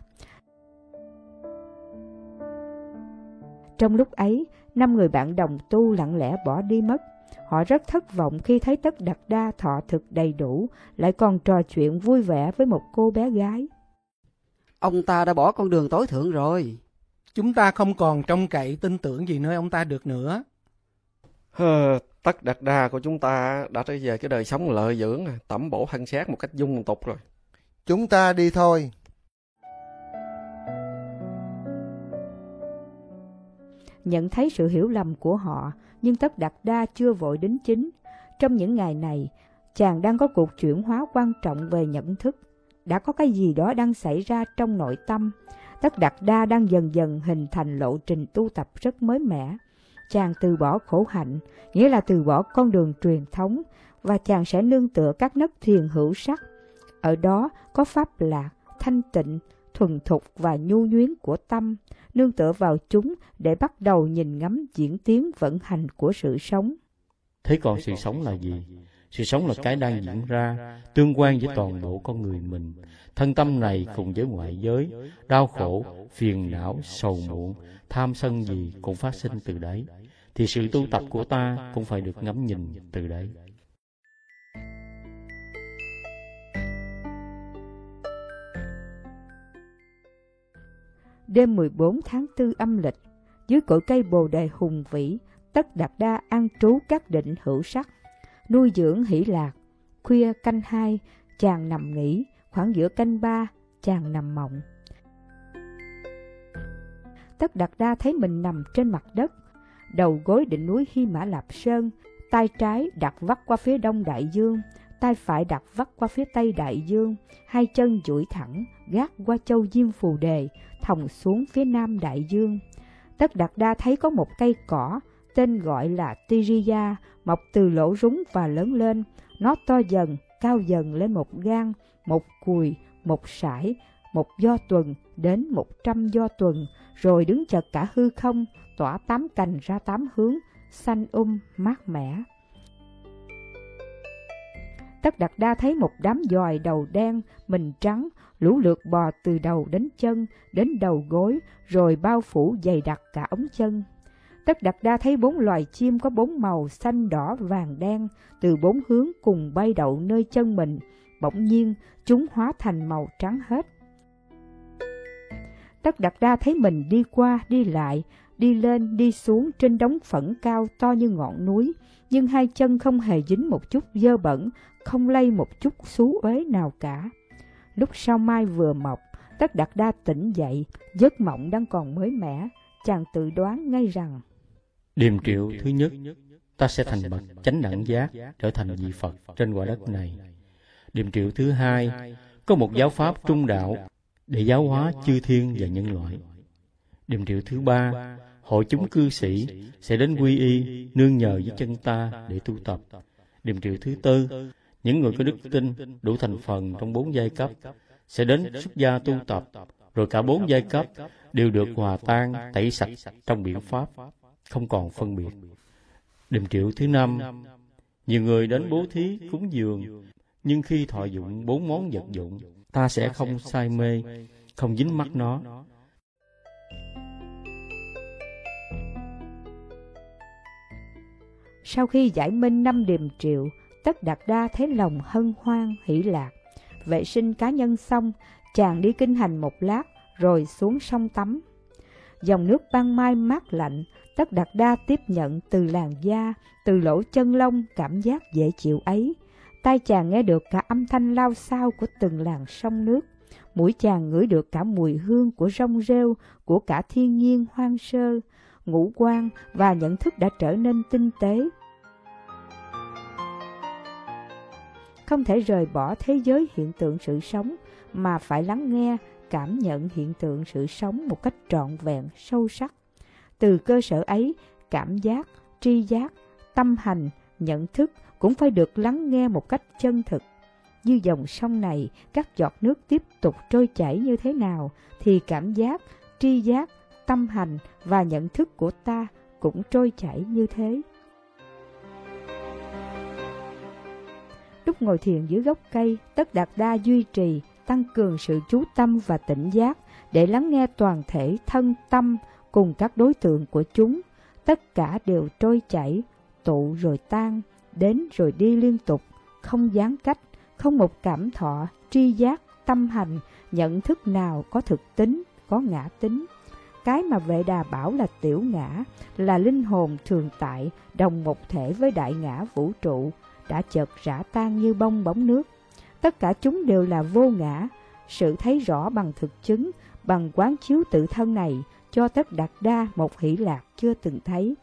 Trong lúc ấy, năm người bạn đồng tu lặng lẽ bỏ đi mất. Họ rất thất vọng khi thấy Tất Đạt Đa thọ thực đầy đủ, lại còn trò chuyện vui vẻ với một cô bé gái. Ông ta đã bỏ con đường tối thượng rồi. Chúng ta không còn trông cậy tin tưởng gì nơi ông ta được nữa. Hơ, Tất Đạt Đa của chúng ta đã trở về cái đời sống lợi dưỡng, tẩm bổ thân xác một cách dung tục rồi. Chúng ta đi thôi. Nhận thấy sự hiểu lầm của họ, nhưng Tất Đạt Đa chưa vội đính chính. Trong những ngày này, chàng đang có cuộc chuyển hóa quan trọng về nhận thức. Đã có cái gì đó đang xảy ra trong nội tâm. Tất Đạt Đa đang dần dần hình thành lộ trình tu tập rất mới mẻ. Chàng từ bỏ khổ hạnh, nghĩa là từ bỏ con đường truyền thống, và chàng sẽ nương tựa các nấc thiền hữu sắc. Ở đó có pháp lạc, thanh tịnh, thuần thục và nhu nhuyến của tâm, nương tựa vào chúng để bắt đầu nhìn ngắm diễn tiến vận hành của sự sống. Thế còn sự sống là gì? Sự sống là cái đang diễn ra, tương quan với toàn bộ con người mình. Thân tâm này cùng với ngoại giới, đau khổ, phiền não, sầu muộn, tham sân gì cũng phát sinh từ đấy. Thì sự tu tập của ta cũng phải được ngắm nhìn từ đấy. Đêm mười bốn tháng tư âm lịch, dưới cội cây bồ đề hùng vĩ, Tất Đạt Đa an trú các định hữu sắc, nuôi dưỡng hỷ lạc. Khuya canh hai, chàng nằm nghỉ, khoảng giữa canh ba, chàng nằm mộng. Tất Đạt Đa thấy mình nằm trên mặt đất, đầu gối đỉnh núi Hy Mã Lạp Sơn, tay trái đặt vắt qua phía đông đại dương, tay phải đặt vắt qua phía tây đại dương, hai chân duỗi thẳng, gác qua châu Diêm Phù Đề, thòng xuống phía nam đại dương. Tất Đạt Đa thấy có một cây cỏ, tên gọi là Tiriya, mọc từ lỗ rúng và lớn lên. Nó to dần, cao dần lên một gang, một cùi, một sải, một do tuần, đến một trăm do tuần, rồi đứng chật cả hư không, tỏa tám cành ra tám hướng, xanh um, mát mẻ. Tất Đạt Đa thấy một đám giòi đầu đen, mình trắng, lũ lượt bò từ đầu đến chân, đến đầu gối, rồi bao phủ dày đặc cả ống chân. Tất Đạt Đa thấy bốn loài chim có bốn màu xanh, đỏ, vàng, đen, từ bốn hướng cùng bay đậu nơi chân mình. Bỗng nhiên, chúng hóa thành màu trắng hết. Tất Đạt Đa thấy mình đi qua, đi lại, đi lên, đi xuống trên đống phẫn cao to như ngọn núi, nhưng hai chân không hề dính một chút dơ bẩn, không lây một chút xú uế nào cả. Lúc sao mai vừa mọc, Tất Đạt Đa tỉnh dậy, giấc mộng đang còn mới mẻ, chàng tự đoán ngay rằng: Điềm triệu thứ nhất, ta sẽ thành bậc chánh đẳng giác, trở thành vị Phật trên quả đất này. Điềm triệu thứ hai, có một giáo pháp trung đạo để giáo hóa chư thiên và nhân loại. Điềm triệu thứ ba, hội chúng cư sĩ sẽ đến quy y, nương nhờ với chân ta để tu tập. Điềm triệu thứ tư, những người có đức tin đủ thành phần trong bốn giai cấp sẽ đến xuất gia tu tập, rồi cả bốn giai cấp đều được hòa tan, tẩy sạch trong biển pháp, không còn phân biệt. Điềm triệu thứ năm, nhiều người đến bố thí cúng dường, nhưng khi thọ dụng bốn món vật dụng, ta sẽ không say mê, không dính mắc nó. Sau khi giải minh năm điềm triệu, Tất Đạt Đa thấy lòng hân hoan hỷ lạc. Vệ sinh cá nhân xong, chàng đi kinh hành một lát, rồi xuống sông tắm. Dòng nước ban mai mát lạnh, Tất Đạt Đa tiếp nhận từ làn da, từ lỗ chân lông cảm giác dễ chịu ấy. Tai chàng nghe được cả âm thanh lao xao của từng làn sông nước. Mũi chàng ngửi được cả mùi hương của rong rêu, của cả thiên nhiên hoang sơ. Ngũ quan và nhận thức đã trở nên tinh tế. Không thể rời bỏ thế giới hiện tượng sự sống, mà phải lắng nghe, cảm nhận hiện tượng sự sống một cách trọn vẹn, sâu sắc. Từ cơ sở ấy, cảm giác, tri giác, tâm hành, nhận thức cũng phải được lắng nghe một cách chân thực. Như dòng sông này, các giọt nước tiếp tục trôi chảy như thế nào, thì cảm giác, tri giác, tâm hành và nhận thức của ta cũng trôi chảy như thế. Lúc ngồi thiền dưới gốc cây, Tất Đạt Đa duy trì, tăng cường sự chú tâm và tỉnh giác để lắng nghe toàn thể thân tâm cùng các đối tượng của chúng. Tất cả đều trôi chảy, tụ rồi tan, đến rồi đi liên tục, không gián cách, không một cảm thọ, tri giác, tâm hành, nhận thức nào có thực tính, có ngã tính. Cái mà Vệ Đà bảo là tiểu ngã, là linh hồn thường tại, đồng một thể với đại ngã vũ trụ, đã chợt rã tan như bong bóng nước. Tất cả chúng đều là vô ngã. Sự thấy rõ bằng thực chứng, bằng quán chiếu tự thân này, cho Tất Đạt Đa một hỷ lạc chưa từng thấy.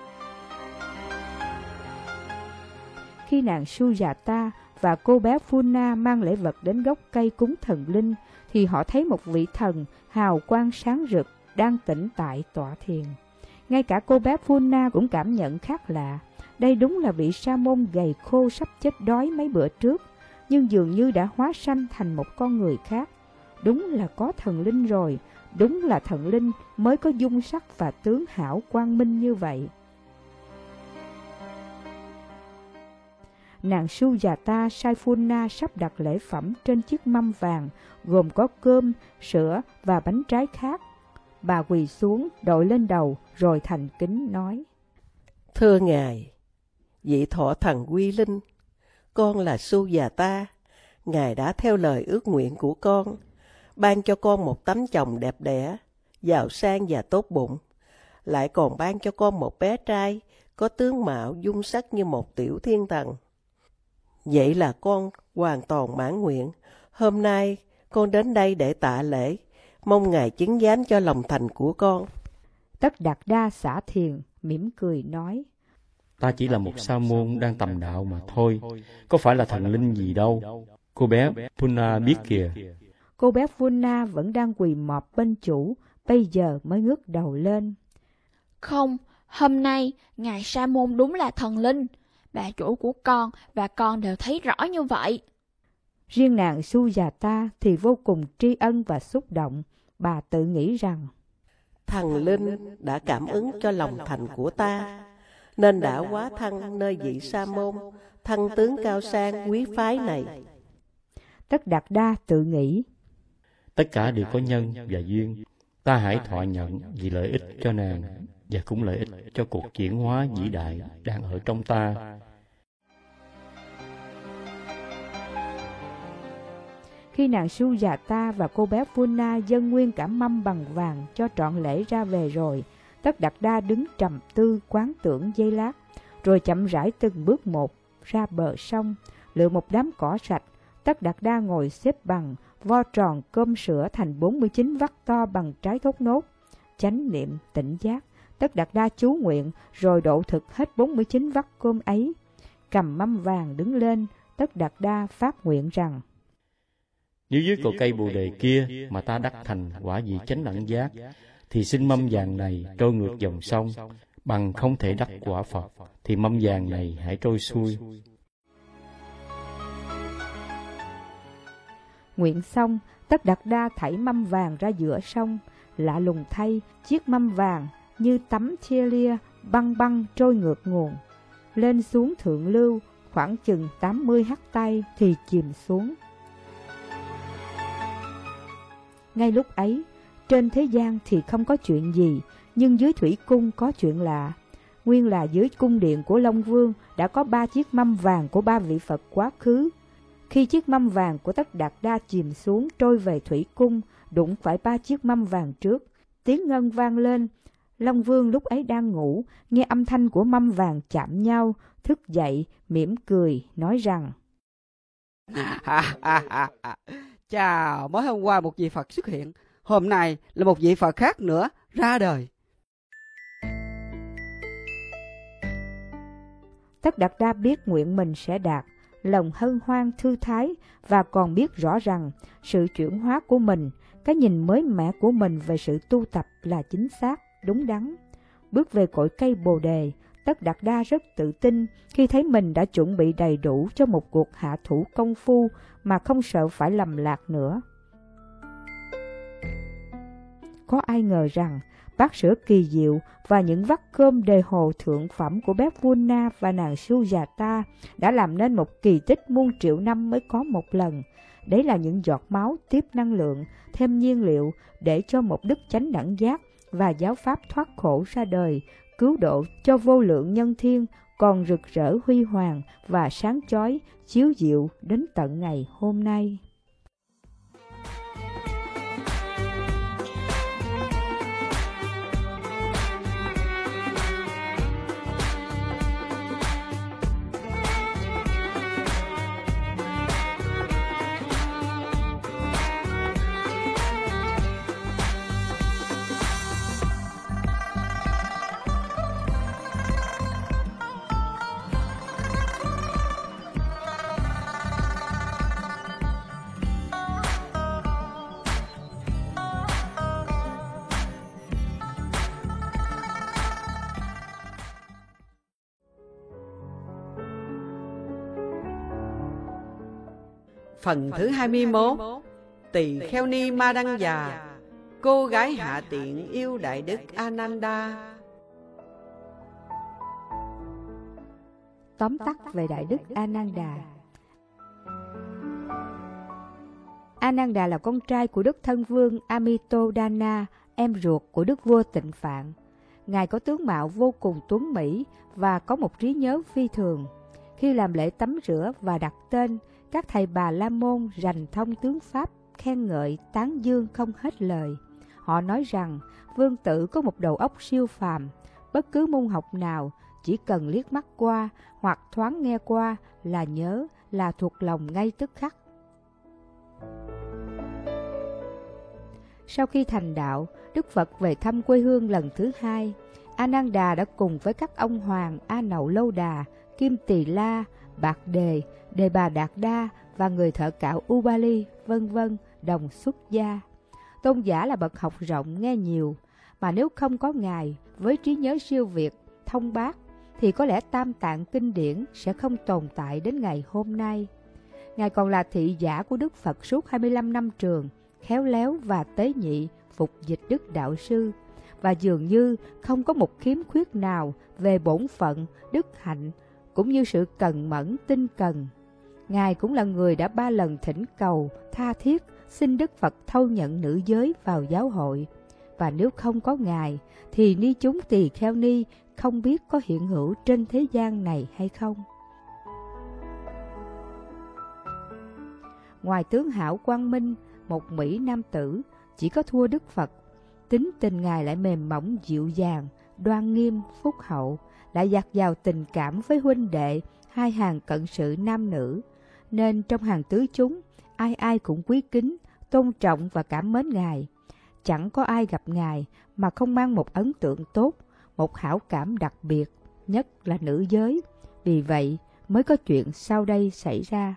Khi nàng Sujata và cô bé Phuna mang lễ vật đến gốc cây cúng thần linh, thì họ thấy một vị thần hào quang sáng rực đang tĩnh tại tọa thiền. Ngay cả cô bé Phuna cũng cảm nhận khác lạ. Đây đúng là vị sa môn gầy khô sắp chết đói mấy bữa trước, nhưng dường như đã hóa sanh thành một con người khác. Đúng là có thần linh rồi, đúng là thần linh mới có dung sắc và tướng hảo quang minh như vậy. Nàng Sujata sai Phuna sắp đặt lễ phẩm trên chiếc mâm vàng, gồm có cơm, sữa và bánh trái khác. Bà quỳ xuống, đội lên đầu, rồi thành kính nói: Thưa Ngài, vị thọ thần quy linh, con là Sujata. Ngài đã theo lời ước nguyện của con, ban cho con một tấm chồng đẹp đẽ, giàu sang và tốt bụng, lại còn ban cho con một bé trai có tướng mạo dung sắc như một tiểu thiên thần. Vậy là con hoàn toàn mãn nguyện. Hôm nay con đến đây để tạ lễ, mong Ngài chứng giám cho lòng thành của con. Tất Đạt Đa xả thiền, mỉm cười nói: Ta chỉ là một sa môn đang tầm đạo mà thôi, có phải là thần linh gì đâu. Cô bé Puna biết kìa. Cô bé Puna vẫn đang quỳ mọp bên chủ, bây giờ mới ngước đầu lên. Không, hôm nay ngài sa môn đúng là thần linh. Bà chủ của con và con đều thấy rõ như vậy. Riêng nàng Sujata thì vô cùng tri ân và xúc động. Bà tự nghĩ rằng thần linh đã cảm ứng cho lòng thành của ta, nên đã hóa thân nơi vị sa môn, thân tướng cao sang quý phái này. Tất Đạt Đa tự nghĩ, tất cả đều có nhân và duyên. Ta hãy thọ nhận vì lợi ích cho nàng và cũng lợi ích cho cuộc chuyển hóa vĩ đại đang ở trong ta. Khi nàng Sujata và cô bé Puna dâng nguyên cả mâm bằng vàng cho trọn lễ ra về rồi, Tất Đạt Đa đứng trầm tư quán tưởng giây lát, rồi chậm rãi từng bước một ra bờ sông, lựa một đám cỏ sạch. Tất Đạt Đa ngồi xếp bằng, vo tròn cơm sữa thành bốn mươi chín vắt to bằng trái thốt nốt. Chánh niệm tỉnh giác, Tất Đạt Đa chú nguyện rồi độ thực hết bốn mươi chín vắt cơm ấy. Cầm mâm vàng đứng lên, Tất Đạt Đa phát nguyện rằng: nếu dưới cội cây bồ đề kia mà ta đắc thành quả vị chánh đẳng giác, thì xin mâm vàng này trôi ngược dòng sông, bằng không thể đắc quả Phật, thì mâm vàng này hãy trôi xuôi. Nguyện xong, Tất Đạt Đa thảy mâm vàng ra giữa sông. Lạ lùng thay, chiếc mâm vàng như tấm chia lia băng băng trôi ngược nguồn, lên xuống thượng lưu khoảng chừng tám mươi hắt tay thì chìm xuống. Ngay lúc ấy, trên thế gian thì không có chuyện gì, nhưng dưới thủy cung có chuyện lạ. Nguyên là dưới cung điện của Long Vương đã có ba chiếc mâm vàng của ba vị Phật quá khứ. Khi chiếc mâm vàng của Tất Đạt Đa chìm xuống trôi về thủy cung, đụng phải ba chiếc mâm vàng trước, tiếng ngân vang lên. Long Vương lúc ấy đang ngủ, nghe âm thanh của mâm vàng chạm nhau, thức dậy, mỉm cười, nói rằng: chào, mới hôm qua một vị Phật xuất hiện, hôm nay là một vị Phật khác nữa ra đời. Tất Đạt Đa biết nguyện mình sẽ đạt, lòng hân hoan thư thái, và còn biết rõ rằng sự chuyển hóa của mình, cái nhìn mới mẻ của mình về sự tu tập là chính xác, đúng đắn. Bước về cội cây bồ đề, Tất Đạt Đa rất tự tin khi thấy mình đã chuẩn bị đầy đủ cho một cuộc hạ thủ công phu mà không sợ phải lầm lạc nữa. Có ai ngờ rằng bát sữa kỳ diệu và những vắt cơm đề hồ thượng phẩm của bé Puna và nàng Sujata đã làm nên một kỳ tích muôn triệu năm mới có một lần. Đấy là những giọt máu tiếp năng lượng, thêm nhiên liệu để cho một đức chánh đẳng giác và giáo pháp thoát khổ ra đời, cứu độ cho vô lượng nhân thiên, còn rực rỡ huy hoàng và sáng chói, chiếu diệu đến tận ngày hôm nay. Phần thứ hai mươi mốt. Tỳ Kheo Ni Ma Đăng Già, cô gái hạ tiện yêu Đại Đức Ananda. Tóm tắt về Đại Đức Ananda. Ananda là con trai của Đức Thân Vương Amitodana, em ruột của Đức Vua Tịnh Phạn. Ngài có tướng mạo vô cùng tuấn mỹ và có một trí nhớ phi thường. Khi làm lễ tắm rửa và đặt tên, các thầy Bà La Môn rành thông tướng Pháp, khen ngợi, tán dương không hết lời. Họ nói rằng Vương Tử có một đầu óc siêu phàm, bất cứ môn học nào chỉ cần liếc mắt qua hoặc thoáng nghe qua là nhớ, là thuộc lòng ngay tức khắc. Sau khi thành đạo, Đức Phật về thăm quê hương lần thứ hai. A Nan Đà đã cùng với các ông hoàng A Nậu Lâu Đà, Kim Tỳ La, Bạc Đề, Đề Bà Đạt Đa và người thợ cạo Ubali, vân vân đồng xuất gia. Tôn giả là bậc học rộng nghe nhiều, mà nếu không có Ngài với trí nhớ siêu việt, thông bác, thì có lẽ Tam Tạng kinh điển sẽ không tồn tại đến ngày hôm nay. Ngài còn là thị giả của Đức Phật suốt hai mươi lăm năm trường, khéo léo và tế nhị phục dịch Đức Đạo Sư, và dường như không có một khiếm khuyết nào về bổn phận, đức hạnh, cũng như sự cần mẫn tinh cần. Ngài cũng là người đã ba lần thỉnh cầu, tha thiết, xin Đức Phật thâu nhận nữ giới vào giáo hội. Và nếu không có Ngài, thì ni chúng tỳ kheo ni không biết có hiện hữu trên thế gian này hay không. Ngoài tướng hảo quang minh, một Mỹ nam tử, chỉ có thua Đức Phật. Tính tình Ngài lại mềm mỏng dịu dàng, đoan nghiêm, phúc hậu, lại dạt dào tình cảm với huynh đệ, hai hàng cận sự nam nữ. Nên trong hàng tứ chúng, ai ai cũng quý kính, tôn trọng và cảm mến Ngài. Chẳng có ai gặp Ngài mà không mang một ấn tượng tốt, một hảo cảm đặc biệt, nhất là nữ giới. Vì vậy mới có chuyện sau đây xảy ra.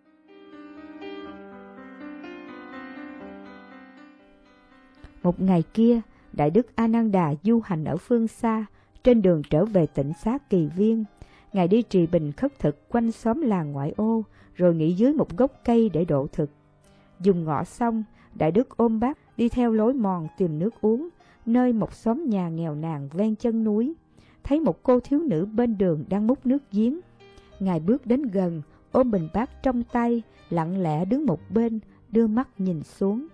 Một ngày kia, Đại Đức A Nan Đà du hành ở phương xa, trên đường trở về tỉnh xá Kỳ Viên. Ngài đi trì bình khất thực quanh xóm làng ngoại ô, rồi nghỉ dưới một gốc cây để độ thực. Dùng ngọ xong, Đại Đức ôm bát đi theo lối mòn tìm nước uống, nơi một xóm nhà nghèo nàn ven chân núi. Thấy một cô thiếu nữ bên đường đang múc nước giếng. Ngài bước đến gần, ôm bình bát trong tay, lặng lẽ đứng một bên, đưa mắt nhìn xuống.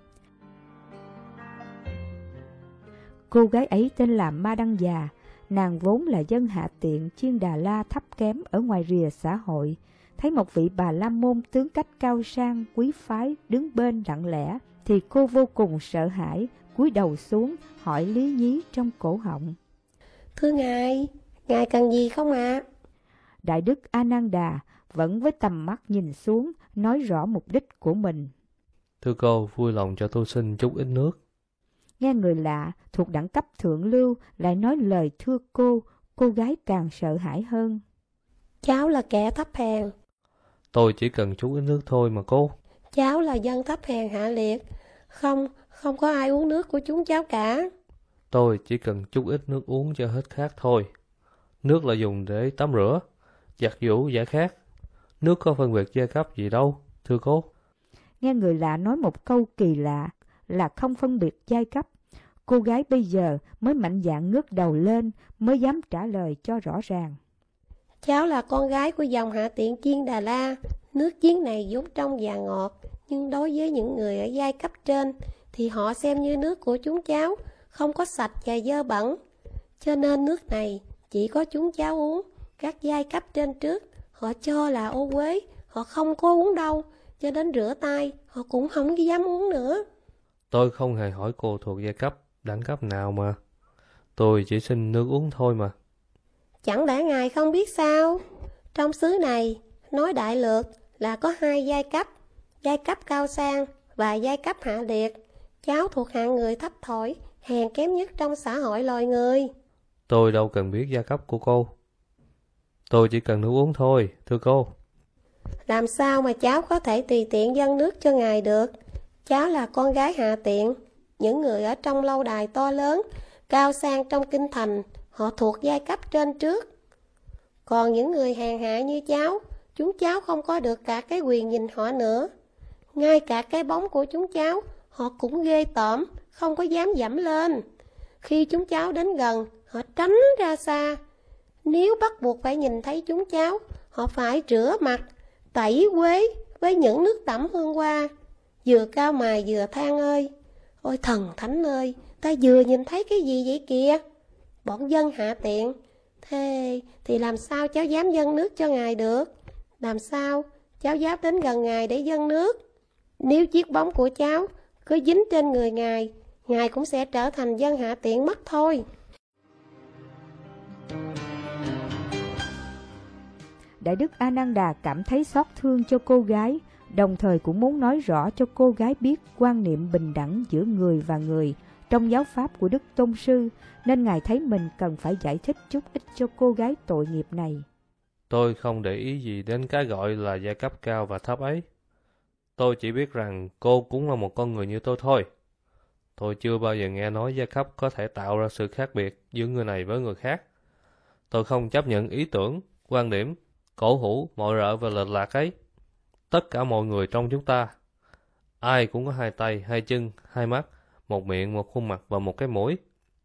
Cô gái ấy tên là Ma Đăng Già. Nàng vốn là dân hạ tiện chiên Đà La thấp kém ở ngoài rìa xã hội. Thấy một vị bà la môn tướng cách cao sang, quý phái đứng bên lặng lẽ, thì cô vô cùng sợ hãi, cúi đầu xuống, hỏi lý nhí trong cổ họng. Thưa Ngài, Ngài cần gì không ạ? À? Đại Đức A Nan Đà vẫn với tầm mắt nhìn xuống, nói rõ mục đích của mình. Thưa cô, vui lòng cho tôi xin chút ít nước. Nghe người lạ thuộc đẳng cấp thượng lưu lại nói lời thưa cô, cô gái càng sợ hãi hơn. Cháu là kẻ thấp hèn. Tôi chỉ cần chút ít nước thôi mà cô. Cháu là dân thấp hèn hạ liệt. Không, không có ai uống nước của chúng cháu cả. Tôi chỉ cần chút ít nước uống cho hết khát thôi. Nước là dùng để tắm rửa, giặt giũ giải khát. Nước có phân biệt giai cấp gì đâu, thưa cô. Nghe người lạ nói một câu kỳ lạ là không phân biệt giai cấp. Cô gái bây giờ mới mạnh dạn ngước đầu lên, mới dám trả lời cho rõ ràng. Cháu là con gái của dòng hạ tiện chiên Đà La. Nước giếng này vốn trong và ngọt, nhưng đối với những người ở giai cấp trên thì họ xem như nước của chúng cháu, không có sạch và dơ bẩn. Cho nên nước này chỉ có chúng cháu uống. Các giai cấp trên trước họ cho là ô uế, họ không có uống đâu, cho đến rửa tay họ cũng không dám uống nữa. Tôi không hề hỏi cô thuộc giai cấp, đẳng cấp nào mà. Tôi chỉ xin nước uống thôi mà. Chẳng lẽ Ngài không biết sao? Trong xứ này, nói đại lược là có hai giai cấp, giai cấp cao sang và giai cấp hạ liệt. Cháu thuộc hạng người thấp thỏi, hèn kém nhất trong xã hội loài người. Tôi đâu cần biết giai cấp của cô. Tôi chỉ cần nước uống thôi, thưa cô. Làm sao mà cháu có thể tùy tiện dâng nước cho Ngài được? Cháu là con gái hạ tiện. Những người ở trong lâu đài to lớn, cao sang trong kinh thành, họ thuộc giai cấp trên trước. Còn những người hèn hạ như cháu, chúng cháu không có được cả cái quyền nhìn họ nữa. Ngay cả cái bóng của chúng cháu, họ cũng ghê tởm, không có dám dẫm lên. Khi chúng cháu đến gần, họ tránh ra xa. Nếu bắt buộc phải nhìn thấy chúng cháu, họ phải rửa mặt, tẩy uế với những nước tẩm hương hoa. Vừa cao mài vừa than ơi, ôi thần thánh ơi, ta vừa nhìn thấy cái gì vậy kìa? Bọn dân hạ tiện. Thế thì làm sao cháu dám dâng nước cho Ngài được? Làm sao cháu dám đến gần Ngài để dâng nước? Nếu chiếc bóng của cháu cứ dính trên người Ngài, ngài cũng sẽ trở thành dân hạ tiện mất thôi. Đại đức A Nan Đà cảm thấy xót thương cho cô gái, đồng thời cũng muốn nói rõ cho cô gái biết quan niệm bình đẳng giữa người và người trong giáo pháp của Đức Tôn Sư, nên ngài thấy mình cần phải giải thích chút ít cho cô gái tội nghiệp này. Tôi không để ý gì đến cái gọi là giai cấp cao và thấp ấy. Tôi chỉ biết rằng cô cũng là một con người như tôi thôi. Tôi chưa bao giờ nghe nói giai cấp có thể tạo ra sự khác biệt giữa người này với người khác. Tôi không chấp nhận ý tưởng, quan điểm, cổ hủ, mọi rợ và lệch lạc ấy. Tất cả mọi người trong chúng ta, ai cũng có hai tay, hai chân, hai mắt, một miệng, một khuôn mặt và một cái mũi.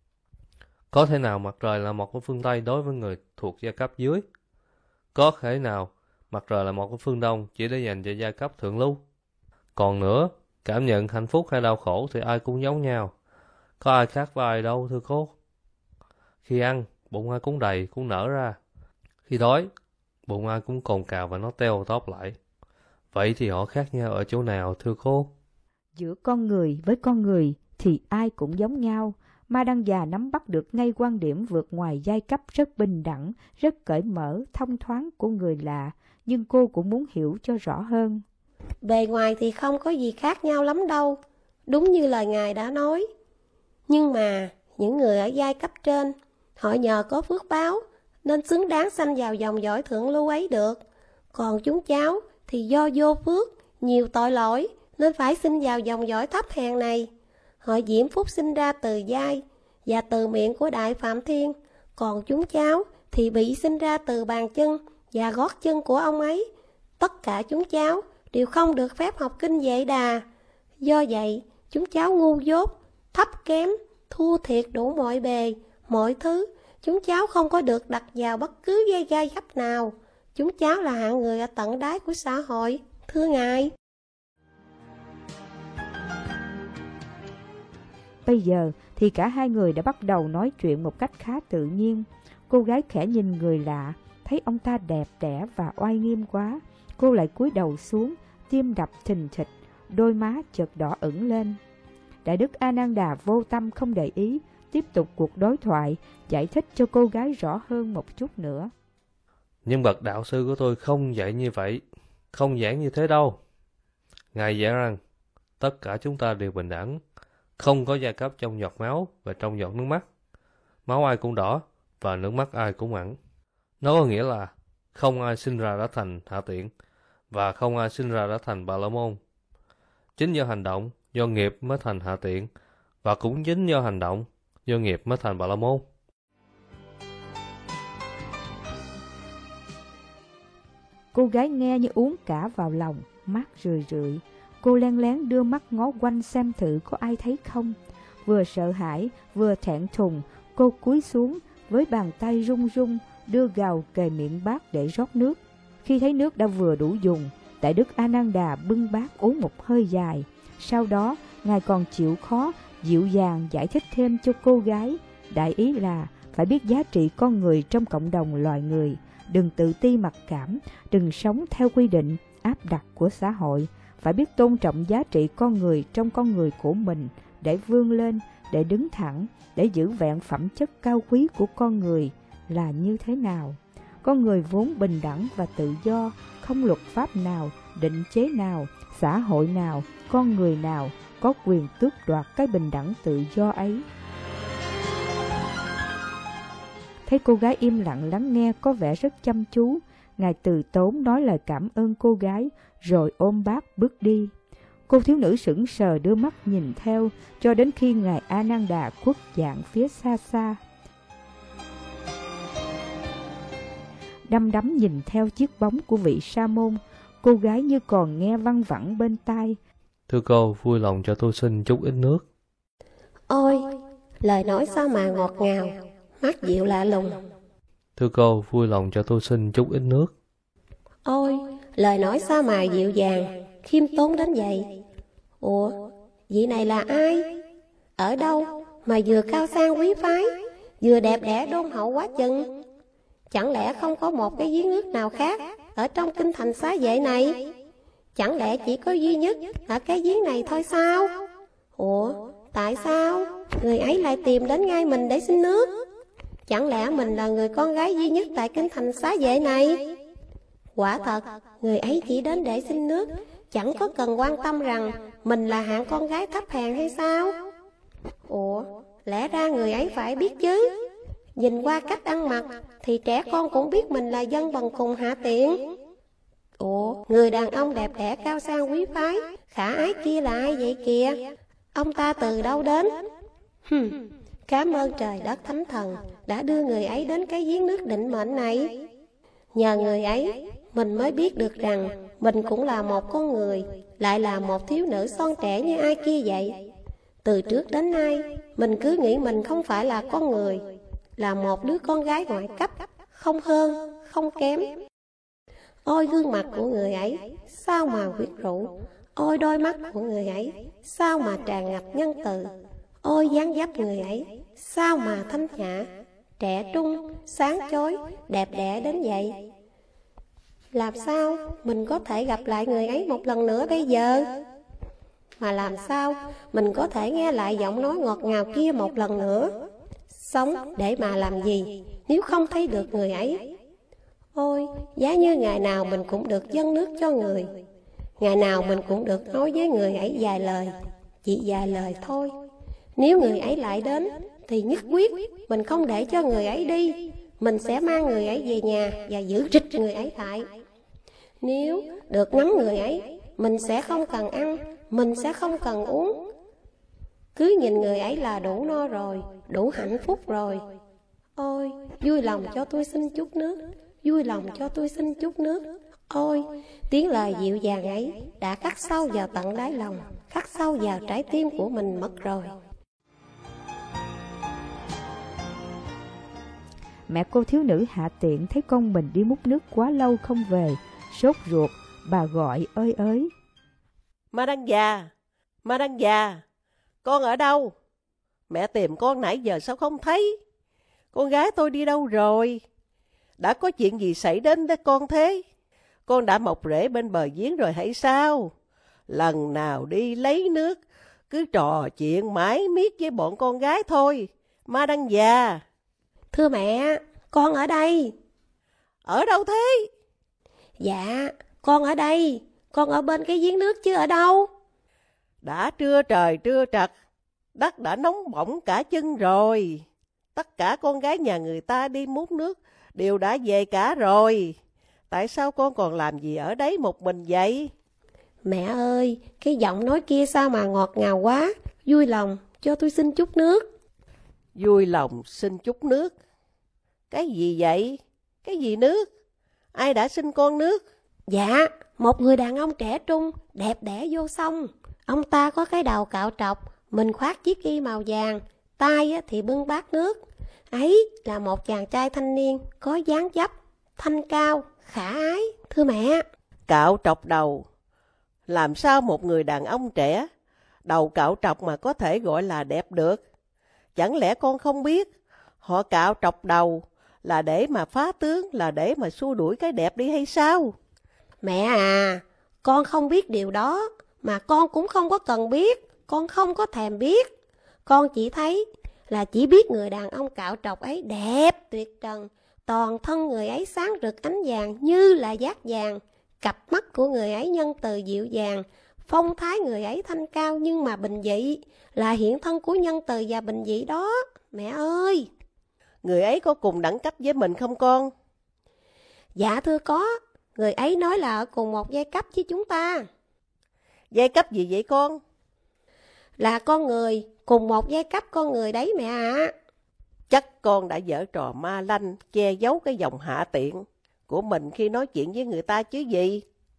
Có thể nào mặt trời là một cái phương Tây đối với người thuộc giai cấp dưới? Có thể nào mặt trời là một cái phương Đông chỉ để dành cho giai cấp thượng lưu? Còn nữa, cảm nhận hạnh phúc hay đau khổ thì ai cũng giống nhau. Có ai khác với ai đâu thưa cô. Khi ăn, bụng ai cũng đầy, cũng nở ra. Khi đói, bụng ai cũng cồn cào và nó teo tóp lại. Vậy thì họ khác nhau ở chỗ nào thưa cô? Giữa con người với con người thì ai cũng giống nhau. Ma Đăng Già nắm bắt được ngay quan điểm vượt ngoài giai cấp rất bình đẳng, rất cởi mở, thông thoáng của người lạ, nhưng cô cũng muốn hiểu cho rõ hơn. Bề ngoài thì không có gì khác nhau lắm đâu, đúng như lời ngài đã nói. Nhưng mà những người ở giai cấp trên, họ nhờ có phước báo nên xứng đáng sanh vào dòng dõi thượng lưu ấy được. Còn chúng cháu thì do vô phước, nhiều tội lỗi nên phải sinh vào dòng dõi thấp hèn này. Họ diễm phúc sinh ra từ giai và từ miệng của Đại Phạm Thiên, còn chúng cháu thì bị sinh ra từ bàn chân và gót chân của ông ấy. Tất cả chúng cháu đều không được phép học kinh Vệ Đà. Do vậy, chúng cháu ngu dốt, thấp kém, thua thiệt đủ mọi bề, mọi thứ. Chúng cháu không có được đặt vào bất cứ giai giai cấp nào. Chúng cháu là hạng người ở tận đáy của xã hội, thưa ngài. Bây giờ thì cả hai người đã bắt đầu nói chuyện một cách khá tự nhiên. Cô gái khẽ nhìn người lạ, thấy ông ta đẹp đẽ và oai nghiêm quá. Cô lại cúi đầu xuống, tim đập thình thịch, đôi má chợt đỏ ửng lên. Đại đức A Nan Đà vô tâm không để ý, tiếp tục cuộc đối thoại, giải thích cho cô gái rõ hơn một chút nữa. Nhưng bậc đạo sư của tôi không dạy như vậy, không giảng như thế đâu. Ngài dạy rằng tất cả chúng ta đều bình đẳng, không có giai cấp trong giọt máu và trong giọt nước mắt. Máu ai cũng đỏ và nước mắt ai cũng mặn. Nó có nghĩa là không ai sinh ra đã thành hạ tiện và không ai sinh ra đã thành Bà La Môn. Chính do hành động, do nghiệp mới thành hạ tiện, và cũng chính do hành động, do nghiệp mới thành Bà La Môn. Cô gái nghe như uống cả vào lòng, mắt rười rượi. Cô len lén đưa mắt ngó quanh xem thử có ai thấy không. Vừa sợ hãi, vừa thẹn thùng, cô cúi xuống, với bàn tay run run, đưa gào kề miệng bát để rót nước. Khi thấy nước đã vừa đủ dùng, Đại đức A Nan Đà bưng bát uống một hơi dài. Sau đó, ngài còn chịu khó, dịu dàng giải thích thêm cho cô gái. Đại ý là phải biết giá trị con người trong cộng đồng loài người, đừng tự ti mặc cảm, đừng sống theo quy định áp đặt của xã hội, phải biết tôn trọng giá trị con người trong con người của mình, để vươn lên, để đứng thẳng, để giữ vẹn phẩm chất cao quý của con người là như thế nào. Con người vốn bình đẳng và tự do, không luật pháp nào, định chế nào, xã hội nào, con người nào có quyền tước đoạt cái bình đẳng tự do ấy. Thấy cô gái im lặng lắng nghe có vẻ rất chăm chú, ngài từ tốn nói lời cảm ơn cô gái, rồi ôm bát bước đi. Cô thiếu nữ sững sờ đưa mắt nhìn theo, cho đến khi ngài A Nan Đà khuất dạng phía xa xa. Đăm đắm nhìn theo chiếc bóng của vị sa môn, cô gái như còn nghe văng vẳng bên tai. Thưa cô, vui lòng cho tôi xin chút ít nước. Ôi, lời nói sao mà ngọt ngào, mắt dịu lạ lùng. Thưa cô, vui lòng cho tôi xin chút ít nước. Ôi, lời nói sao mà dịu dàng, khiêm tốn đến vậy. Ủa, vị này là ai? Ở đâu mà vừa cao sang quý phái, vừa đẹp đẽ đôn hậu quá chừng? Chẳng lẽ không có một cái giếng nước nào khác ở trong kinh thành Xá Vệ này? Chẳng lẽ chỉ có duy nhất ở cái giếng này thôi sao? Ủa, Tại sao người ấy lại tìm đến ngay mình để xin nước? Chẳng lẽ mình là người con gái duy nhất tại kinh thành xá vệ này? Quả thật, người ấy chỉ đến để xin nước, chẳng có cần quan tâm rằng mình là hạng con gái thấp hèn hay sao? Ủa, lẽ ra người ấy phải biết chứ. Nhìn qua cách ăn mặc thì trẻ con cũng biết mình là dân bần cùng hạ tiện. Ủa, người đàn ông đẹp đẽ cao sang quý phái, khả ái kia là ai vậy kìa? Ông ta từ đâu đến? Hừm, cảm ơn trời đất thánh thần đã đưa người ấy đến cái giếng nước định mệnh này. Nhờ người ấy, mình mới biết được rằng mình cũng là một con người, lại là một thiếu nữ son trẻ như ai kia vậy. Từ trước đến nay, mình cứ nghĩ mình không phải là con người, là một đứa con gái ngoại cấp, không hơn, không kém. Ôi gương mặt của người ấy, sao mà quyến rũ. Ôi đôi mắt của người ấy, sao mà tràn ngập nhân từ. Ôi dáng dấp người ấy, sao mà thanh nhã, trẻ trung, sáng chói, đẹp đẽ đến vậy. Làm sao mình có thể gặp lại người ấy một lần nữa bây giờ? Mà làm sao mình có thể nghe lại giọng nói ngọt ngào kia một lần nữa? Sống để mà làm gì nếu không thấy được người ấy? Ôi, giá như ngày nào mình cũng được dâng nước cho người, ngày nào mình cũng được nói với người ấy vài lời, chỉ vài lời thôi. Nếu người ấy lại đến thì nhất quyết mình không để cho người ấy đi. Mình sẽ mang người ấy về nhà và giữ trịch người ấy lại. Nếu được ngắm người ấy, mình sẽ không cần ăn, mình sẽ không cần uống. Cứ nhìn người ấy là đủ no rồi, đủ hạnh phúc rồi. Ôi, vui lòng cho tôi xin chút nước, vui lòng cho tôi xin chút nước. Ôi, tiếng lời dịu dàng ấy đã khắc sâu vào tận đáy lòng, khắc sâu vào trái tim của mình mất rồi. Mẹ cô thiếu nữ Hạ Tiện thấy con mình đi múc nước quá lâu không về, sốt ruột, bà gọi ơi ới. Ma Đăng già, Ma Đăng già, con ở đâu? Mẹ tìm con nãy giờ sao không thấy? Con gái tôi đi đâu rồi? Đã có chuyện gì xảy đến với con thế? Con đã mọc rễ bên bờ giếng rồi hay sao? Lần nào đi lấy nước, cứ trò chuyện mãi miết với bọn con gái thôi. Ma Đăng già. Thưa mẹ, con ở đây. Ở đâu thế? Dạ, con ở đây. Con ở bên cái giếng nước chứ ở đâu? Đã trưa trời trưa trật, đất đã nóng bỏng cả chân rồi. Tất cả con gái nhà người ta đi múc nước đều đã về cả rồi. Tại sao con còn làm gì ở đấy một mình vậy? Mẹ ơi, cái giọng nói kia sao mà ngọt ngào quá. Vui lòng cho tôi xin chút nước. Vui lòng xin chút nước? Cái gì vậy? Cái gì nước? Ai đã xin con nước? Dạ, một người đàn ông trẻ trung, đẹp đẽ vô song. Ông ta có cái đầu cạo trọc, mình khoác chiếc y màu vàng, tay thì bưng bát nước. Ấy là một chàng trai thanh niên, có dáng dấp, thanh cao, khả ái, thưa mẹ. Cạo trọc đầu? Làm sao một người đàn ông trẻ, đầu cạo trọc mà có thể gọi là đẹp được? Chẳng lẽ con không biết, họ cạo trọc đầu là để mà phá tướng, là để mà xua đuổi cái đẹp đi hay sao? Mẹ à, con không biết điều đó, mà con cũng không có cần biết, con không có thèm biết. Con chỉ thấy là chỉ biết người đàn ông cạo trọc ấy đẹp tuyệt trần, toàn thân người ấy sáng rực ánh vàng như là dát vàng, cặp mắt của người ấy nhân từ dịu dàng, phong thái người ấy thanh cao nhưng mà bình dị, là hiện thân của nhân từ và bình dị đó, mẹ ơi. Người ấy có cùng đẳng cấp với mình không con? Dạ thưa có, người ấy nói là ở cùng một giai cấp với chúng ta. Giai cấp gì vậy con? Là con người, cùng một giai cấp con người đấy mẹ ạ. À. Chắc con đã giở trò ma lanh, che giấu cái dòng hạ tiện của mình khi nói chuyện với người ta chứ gì.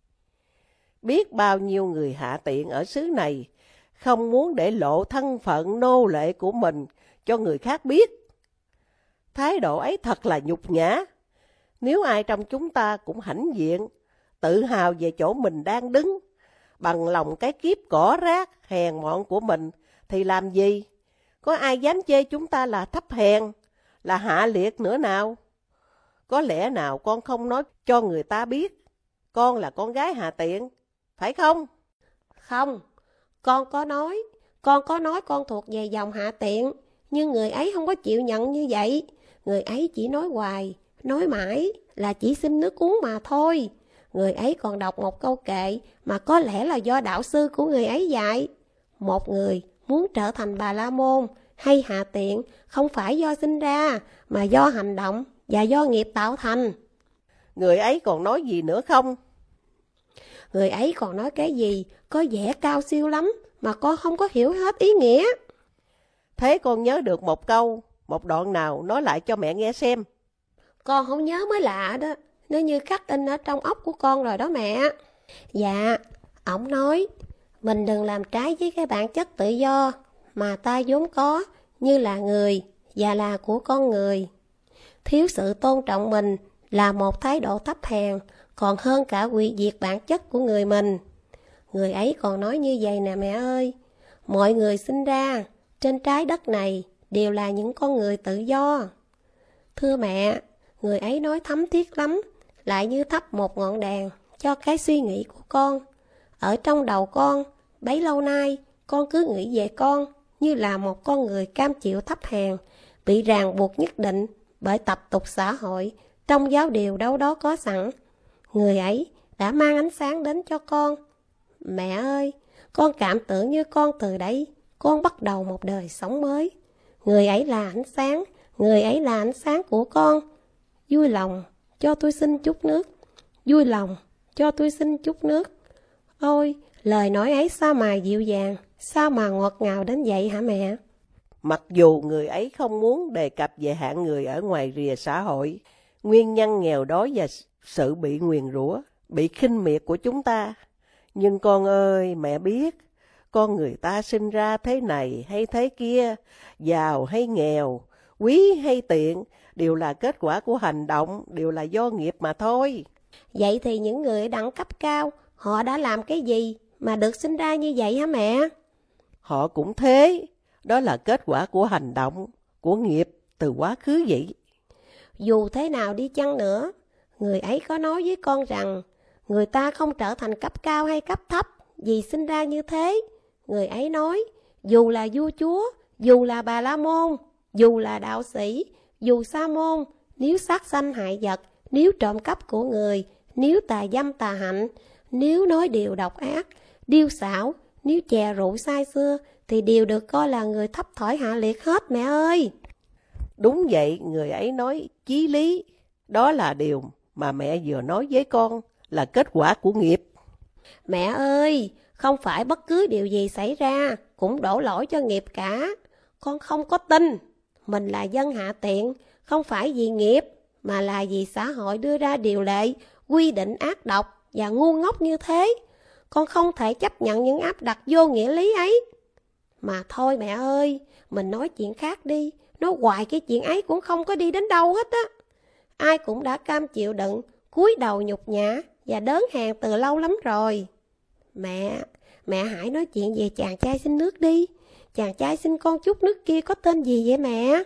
Biết bao nhiêu người hạ tiện ở xứ này không muốn để lộ thân phận nô lệ của mình cho người khác biết. Thái độ ấy thật là nhục nhã. Nếu ai trong chúng ta cũng hãnh diện, tự hào về chỗ mình đang đứng, bằng lòng cái kiếp cỏ rác, hèn mọn của mình, thì làm gì? Có ai dám chê chúng ta là thấp hèn, là hạ liệt nữa nào? Có lẽ nào con không nói cho người ta biết con là con gái hạ tiện, phải không? Không, con có nói, Con có nói con thuộc về dòng Hạ Tiện, nhưng người ấy không có chịu nhận như vậy. Người ấy chỉ nói hoài, nói mãi là chỉ xin nước uống mà thôi. Người ấy còn đọc một câu kệ mà có lẽ là do đạo sư của người ấy dạy. Một người muốn trở thành Bà La Môn hay Hạ Tiện không phải do sinh ra, mà do hành động và do nghiệp tạo thành. Người ấy còn nói gì nữa không? Người ấy còn nói cái gì có vẻ cao siêu lắm mà con không có hiểu hết ý nghĩa. Thế con nhớ được một câu, một đoạn nào nói lại cho mẹ nghe xem. Con không nhớ mới lạ đó, nếu như khắc in ở trong óc của con rồi đó mẹ. Dạ, ổng nói, mình đừng làm trái với cái bản chất tự do mà ta vốn có, như là người và là của con người. Thiếu sự tôn trọng mình là một thái độ thấp hèn, còn hơn cả hủy diệt bản chất của người mình. Người ấy còn nói như vậy nè mẹ ơi, mọi người sinh ra trên trái đất này đều là những con người tự do. Thưa mẹ, người ấy nói thấm thiết lắm, lại như thắp một ngọn đèn cho cái suy nghĩ của con. Ở trong đầu con, bấy lâu nay, con cứ nghĩ về con như là một con người cam chịu thấp hèn, bị ràng buộc nhất định bởi tập tục xã hội, trong giáo điều đâu đó có sẵn. Người ấy đã mang ánh sáng đến cho con. Mẹ ơi, con cảm tưởng như con từ đấy, con bắt đầu một đời sống mới. Người ấy là ánh sáng, người ấy là ánh sáng của con. Vui lòng, cho tôi xin chút nước. Vui lòng, cho tôi xin chút nước. Ôi, lời nói ấy sao mà dịu dàng, sao mà ngọt ngào đến vậy hả mẹ? Mặc dù người ấy không muốn đề cập về hạng người ở ngoài rìa xã hội, nguyên nhân nghèo đói và sự bị nguyền rủa, bị khinh miệt của chúng ta. Nhưng con ơi, mẹ biết, con người ta sinh ra thế này hay thế kia, giàu hay nghèo, quý hay tiện, đều là kết quả của hành động, đều là do nghiệp mà thôi. Vậy thì những người ở đẳng cấp cao, họ đã làm cái gì mà được sinh ra như vậy hả mẹ? Họ cũng thế, đó là kết quả của hành động, của nghiệp từ quá khứ vậy. Dù thế nào đi chăng nữa, người ấy có nói với con rằng người ta không trở thành cấp cao hay cấp thấp vì sinh ra như thế. Người ấy nói, dù là vua chúa, dù là Bà La Môn, dù là đạo sĩ, dù sa môn, nếu sát sanh hại vật, nếu trộm cắp của người, nếu tà dâm tà hạnh, nếu nói điều độc ác, điêu xảo, nếu chè rượu say xưa, thì đều được coi là người thấp thỏi hạ liệt hết mẹ ơi. Đúng vậy, người ấy nói chí lý. Đó là điều mà mẹ vừa nói với con, là kết quả của nghiệp. Mẹ ơi, không phải bất cứ điều gì xảy ra cũng đổ lỗi cho nghiệp cả. Con không có tin. Mình là dân hạ tiện, không phải vì nghiệp, mà là vì xã hội đưa ra điều lệ, quy định ác độc và ngu ngốc như thế. Con không thể chấp nhận những áp đặt vô nghĩa lý ấy. Mà thôi mẹ ơi, mình nói chuyện khác đi. Nói hoài cái chuyện ấy cũng không có đi đến đâu hết á. Ai cũng đã cam chịu đựng, cúi đầu nhục nhã và đớn hèn từ lâu lắm rồi. Mẹ, mẹ hãy nói chuyện về chàng trai xin nước đi. Chàng trai xin con chút nước kia có tên gì vậy mẹ?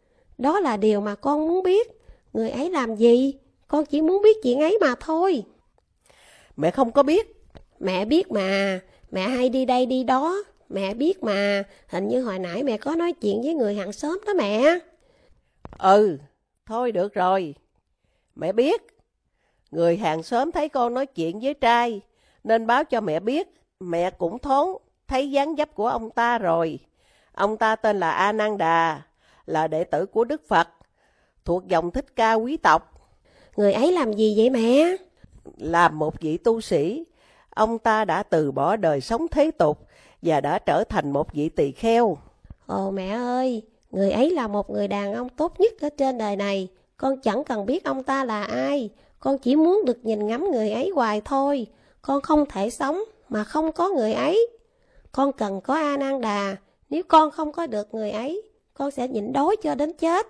Đó là điều mà con muốn biết. Người ấy làm gì? Con chỉ muốn biết chuyện ấy mà thôi. Mẹ không có biết. Mẹ biết mà, mẹ hay đi đây đi đó. Mẹ biết mà, hình như hồi nãy mẹ có nói chuyện với người hàng xóm đó mẹ. Ừ, thôi được rồi. Mẹ biết. Người hàng xóm thấy con nói chuyện với trai, nên báo cho mẹ biết. Mẹ cũng thoáng thấy dáng dấp của ông ta rồi. Ông ta tên là A Nan Đà, là đệ tử của Đức Phật, thuộc dòng Thích Ca quý tộc. Người ấy làm gì vậy mẹ? Làm một vị tu sĩ. Ông ta đã từ bỏ đời sống thế tục và đã trở thành một vị tỳ kheo. Ồ mẹ ơi, người ấy là một người đàn ông tốt nhất ở trên đời này. Con chẳng cần biết ông ta là ai. Con chỉ muốn được nhìn ngắm người ấy hoài thôi. Con không thể sống mà không có người ấy. Con cần có A Nan Đà. Nếu con không có được người ấy, con sẽ nhịn đói cho đến chết.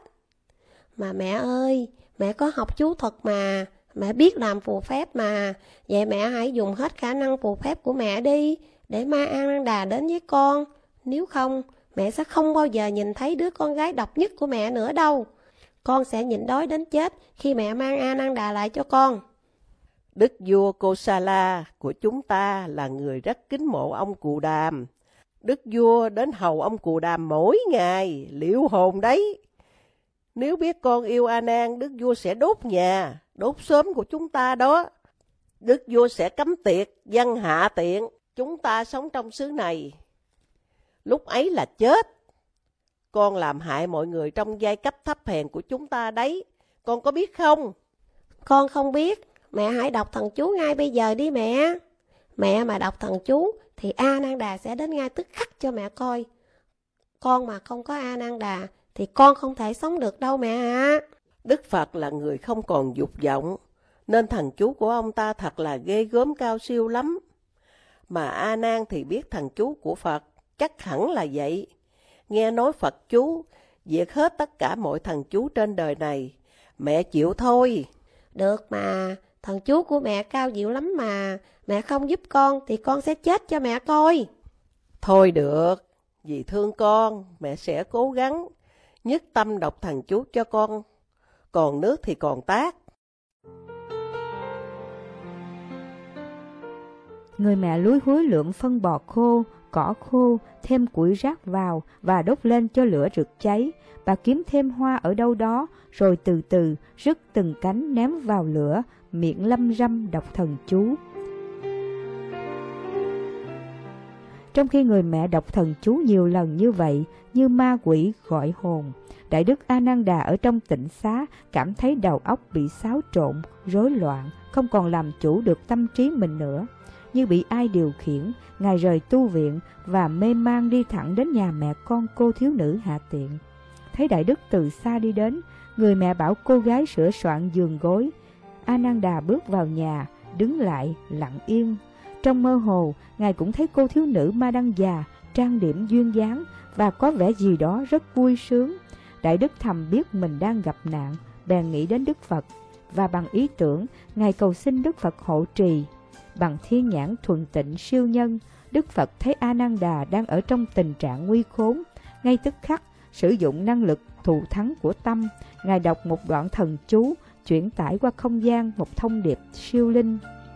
Mà mẹ ơi, mẹ có học chú thuật mà. Mẹ biết làm phù phép mà. Vậy mẹ hãy dùng hết khả năng phù phép của mẹ đi, để ma A Nan Đà đến với con. Nếu không, mẹ sẽ không bao giờ nhìn thấy đứa con gái độc nhất của mẹ nữa đâu. Con sẽ nhịn đói đến chết khi mẹ mang A Nan Đà lại cho con. Đức vua Kosala của chúng ta là người rất kính mộ ông Cù Đàm. Đức vua đến hầu ông Cù Đàm mỗi ngày, liệu hồn đấy. Nếu biết con yêu A Nan, Đức vua sẽ đốt nhà, đốt xóm của chúng ta đó. Đức vua sẽ cấm tiệc, dân hạ tiện, chúng ta sống trong xứ này. Lúc ấy là chết. Con làm hại mọi người trong giai cấp thấp hèn của chúng ta đấy, con có biết không? Con không biết, mẹ hãy đọc thần chú ngay bây giờ đi mẹ. Mẹ mà đọc thần chú thì A Nan Đà sẽ đến ngay tức khắc cho mẹ coi. Con mà không có A Nan Đà thì con không thể sống được đâu mẹ ạ. À. Đức Phật là người không còn dục vọng, nên thần chú của ông ta thật là ghê gớm cao siêu lắm. Mà A Nan thì biết thần chú của Phật, chắc hẳn là vậy. Nghe nói Phật chú diệt hết tất cả mọi thần chú trên đời này, mẹ chịu thôi. Được mà, thần chú của mẹ cao diệu lắm mà, mẹ không giúp con thì con sẽ chết cho mẹ coi. Thôi được, vì thương con, mẹ sẽ cố gắng, nhất tâm đọc thần chú cho con, còn nước thì còn tát. Người mẹ lúi húi lượm phân bò khô, cỏ khô, thêm củi rác vào và đốt lên cho lửa rực cháy. Bà kiếm thêm hoa ở đâu đó, rồi từ từ rứt từng cánh ném vào lửa, miệng lăm răm đọc thần chú. Trong khi người mẹ đọc thần chú nhiều lần như vậy, như ma quỷ gọi hồn, Đại đức A Nan Đà ở trong tịnh xá cảm thấy đầu óc bị xáo trộn, rối loạn, không còn làm chủ được tâm trí mình nữa. Như bị ai điều khiển, Ngài rời tu viện và mê man đi thẳng đến nhà mẹ con cô thiếu nữ Hạ Tiện. Thấy Đại đức từ xa đi đến, người mẹ bảo cô gái sửa soạn giường gối. A Nan Đà bước vào nhà, đứng lại, lặng yên. Trong mơ hồ, Ngài cũng thấy cô thiếu nữ Ma Đăng già, trang điểm duyên dáng và có vẻ gì đó rất vui sướng. Đại đức thầm biết mình đang gặp nạn, bèn nghĩ đến Đức Phật, và bằng ý tưởng, Ngài cầu xin Đức Phật hộ trì. Bằng thiên nhãn thuần tịnh siêu nhân, Đức Phật thấy A Nan Đà đang ở trong tình trạng nguy khốn. Ngay tức khắc, sử dụng năng lực thù thắng của tâm, Ngài đọc một đoạn thần chú, chuyển tải qua không gian một thông điệp siêu linh.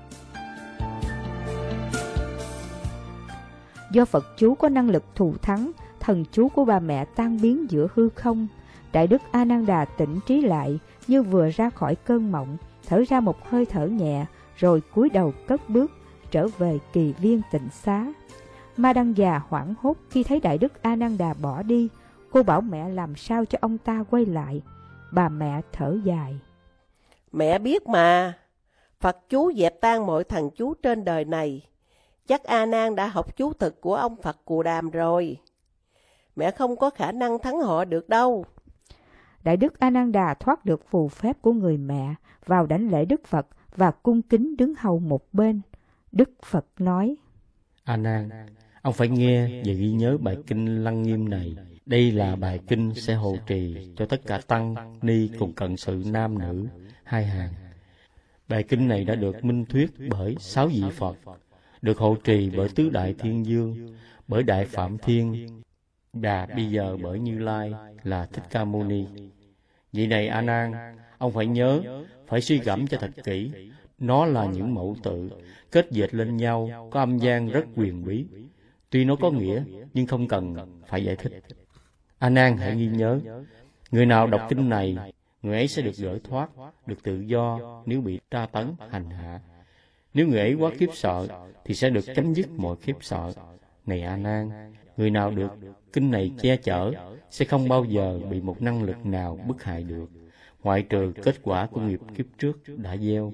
Do Phật chú có năng lực thù thắng, thần chú của bà mẹ tan biến giữa hư không. Đại đức A Nan Đà tỉnh trí lại, như vừa ra khỏi cơn mộng, thở ra một hơi thở nhẹ, rồi cúi đầu cất bước trở về kỳ viên tịnh xá. Ma Đăng già hoảng hốt khi thấy Đại đức A Nan Đà bỏ đi. Cô bảo mẹ làm sao cho ông ta quay lại. Bà mẹ thở dài. Mẹ biết mà, Phật chú dẹp tan mọi thần chú trên đời này. Chắc A Nan đã học chú thực của ông Phật Cù Đàm rồi. Mẹ không có khả năng thắng họ được đâu. Đại đức A Nan Đà thoát được phù phép của người mẹ, vào đảnh lễ Đức Phật và cung kính đứng hầu một bên. Đức Phật nói: A Nan, ông phải nghe và ghi nhớ bài kinh Lăng Nghiêm này. Đây là bài kinh sẽ hộ trì cho tất cả tăng ni cùng cận sự nam nữ hai hàng. Bài kinh này đã được minh thuyết bởi sáu vị Phật, được hộ trì bởi tứ đại thiên dương, bởi Đại Phạm Thiên, và bây giờ bởi Như Lai là Thích Ca Mâu Ni. Vậy này A Nan, ông phải nhớ, phải suy gẫm cho thật kỹ. Nó là những mẫu tự kết dệt lên nhau, có âm gian rất huyền bí. Tuy nó có nghĩa, nhưng không cần phải giải thích. A Nan hãy ghi nhớ, người nào đọc kinh này, người ấy sẽ được gỡ thoát, được tự do nếu bị tra tấn, hành hạ. Nếu người ấy quá khiếp sợ, thì sẽ được chấm dứt mọi khiếp sợ. Này A Nan, người nào được kinh này che chở, sẽ không bao giờ bị một năng lực nào bức hại được, ngoại trừ kết quả của nghiệp kiếp trước đã gieo.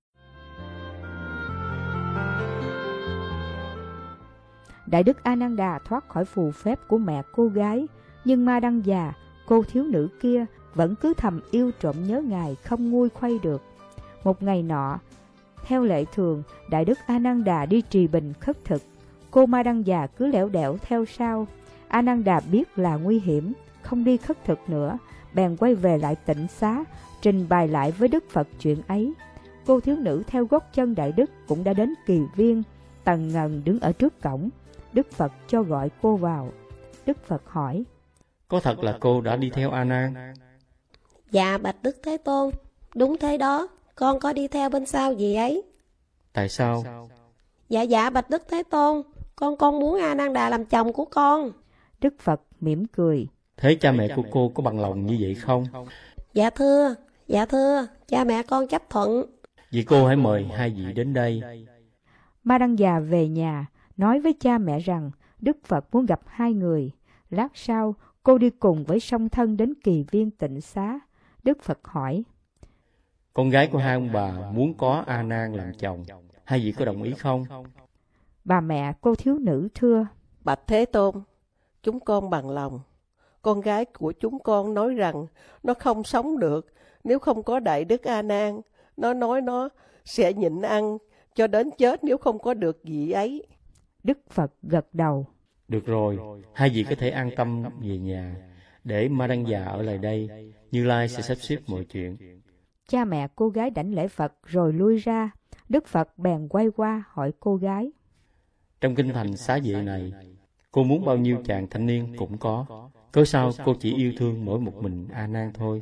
Đại đức A Nan Đà thoát khỏi phù phép của mẹ cô gái, nhưng Ma Đăng già, cô thiếu nữ kia, vẫn cứ thầm yêu trộm nhớ Ngài không nguôi khuây được. Một ngày nọ, theo lệ thường, Đại đức A Nan Đà đi trì bình khất thực. Cô Ma Đăng già cứ lẻo đẻo theo sau. A Nan Đà biết là nguy hiểm, không đi khất thực nữa, bèn quay về lại tịnh xá, trình bày lại với Đức Phật chuyện ấy. Cô thiếu nữ theo gót chân Đại đức cũng đã đến kỳ viên, tần ngần đứng ở trước cổng. Đức Phật cho gọi cô vào. Đức Phật hỏi: Có thật là cô đã đi theo A Nan? Dạ bạch Đức Thế Tôn, đúng thế đó, con có đi theo bên sau gì ấy. Tại sao? Dạ dạ bạch Đức Thế Tôn, Con con muốn A Nan Đà làm chồng của con. Đức Phật mỉm cười. Thế cha mẹ của cô có bằng lòng như vậy không? Dạ thưa, dạ thưa, cha mẹ con chấp thuận. Vậy cô hãy mời hai vị đến đây. Ma Đăng Già về nhà, nói với cha mẹ rằng Đức Phật muốn gặp hai người. Lát sau, cô đi cùng với song thân đến Kỳ Viên Tịnh Xá. Đức Phật hỏi: Con gái của hai ông bà muốn có A Nan làm chồng, hai vị có đồng ý không? Bà mẹ cô thiếu nữ thưa: Bạch Thế Tôn, chúng con bằng lòng. Con gái của chúng con nói rằng nó không sống được nếu không có Đại Đức A Nan. Nó nói nó sẽ nhịn ăn cho đến chết nếu không có được vị ấy. Đức Phật gật đầu. Được rồi, hai vị có thể an tâm về nhà, để Ma Đăng Già ở lại đây. Như Lai sẽ sắp xếp mọi chuyện. Cha mẹ cô gái đảnh lễ Phật rồi lui ra. Đức Phật bèn quay qua hỏi cô gái: Trong kinh thành Xá Vệ này, cô muốn bao nhiêu chàng thanh niên cũng có. Cớ sao cô chỉ yêu thương mỗi một mình A Nan thôi?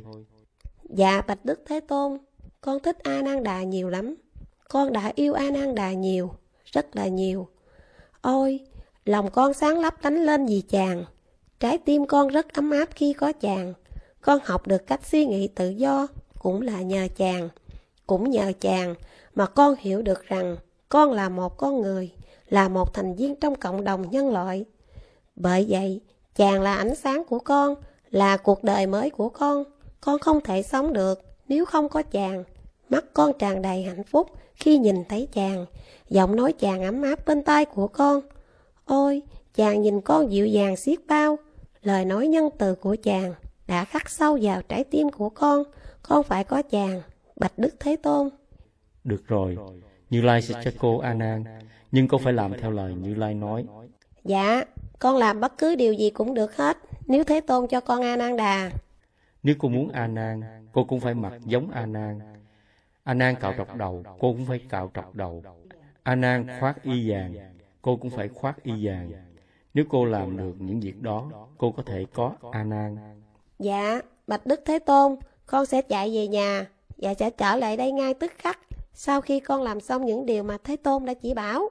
Dạ bạch Đức Thế Tôn, con thích A Nan Đà nhiều lắm. Con đã yêu A Nan Đà nhiều, rất là nhiều. Ôi, lòng con sáng lấp lánh lên vì chàng. Trái tim con rất ấm áp khi có chàng. Con học được cách suy nghĩ tự do cũng là nhờ chàng. Cũng nhờ chàng mà con hiểu được rằng con là một con người, là một thành viên trong cộng đồng nhân loại. Bởi vậy, chàng là ánh sáng của con, là cuộc đời mới của con. Con không thể sống được nếu không có chàng. Mắt con tràn đầy hạnh phúc khi nhìn thấy chàng. Giọng nói chàng ấm áp bên tai của con. Ôi, chàng nhìn con dịu dàng xiết bao. Lời nói nhân từ của chàng đã khắc sâu vào trái tim của con. Con phải có chàng, bạch Đức Thế Tôn. Được rồi, Như Lai sẽ cho cô A Nan, nhưng cô phải làm theo lời Như Lai nói. Dạ, con làm bất cứ điều gì cũng được hết, nếu Thế Tôn cho con A Nan Đà. Nếu cô muốn A Nan, cô cũng phải mặc giống A Nan. A Nan cạo trọc đầu, cô cũng phải cạo trọc đầu. A Nan khoác y vàng, cô cũng phải khoác y vàng. Nếu cô làm được những việc đó, cô có thể có A Nan. Dạ, bạch Đức Thế Tôn, con sẽ chạy về nhà và sẽ trở lại đây ngay tức khắc, sau khi con làm xong những điều mà Thế Tôn đã chỉ bảo.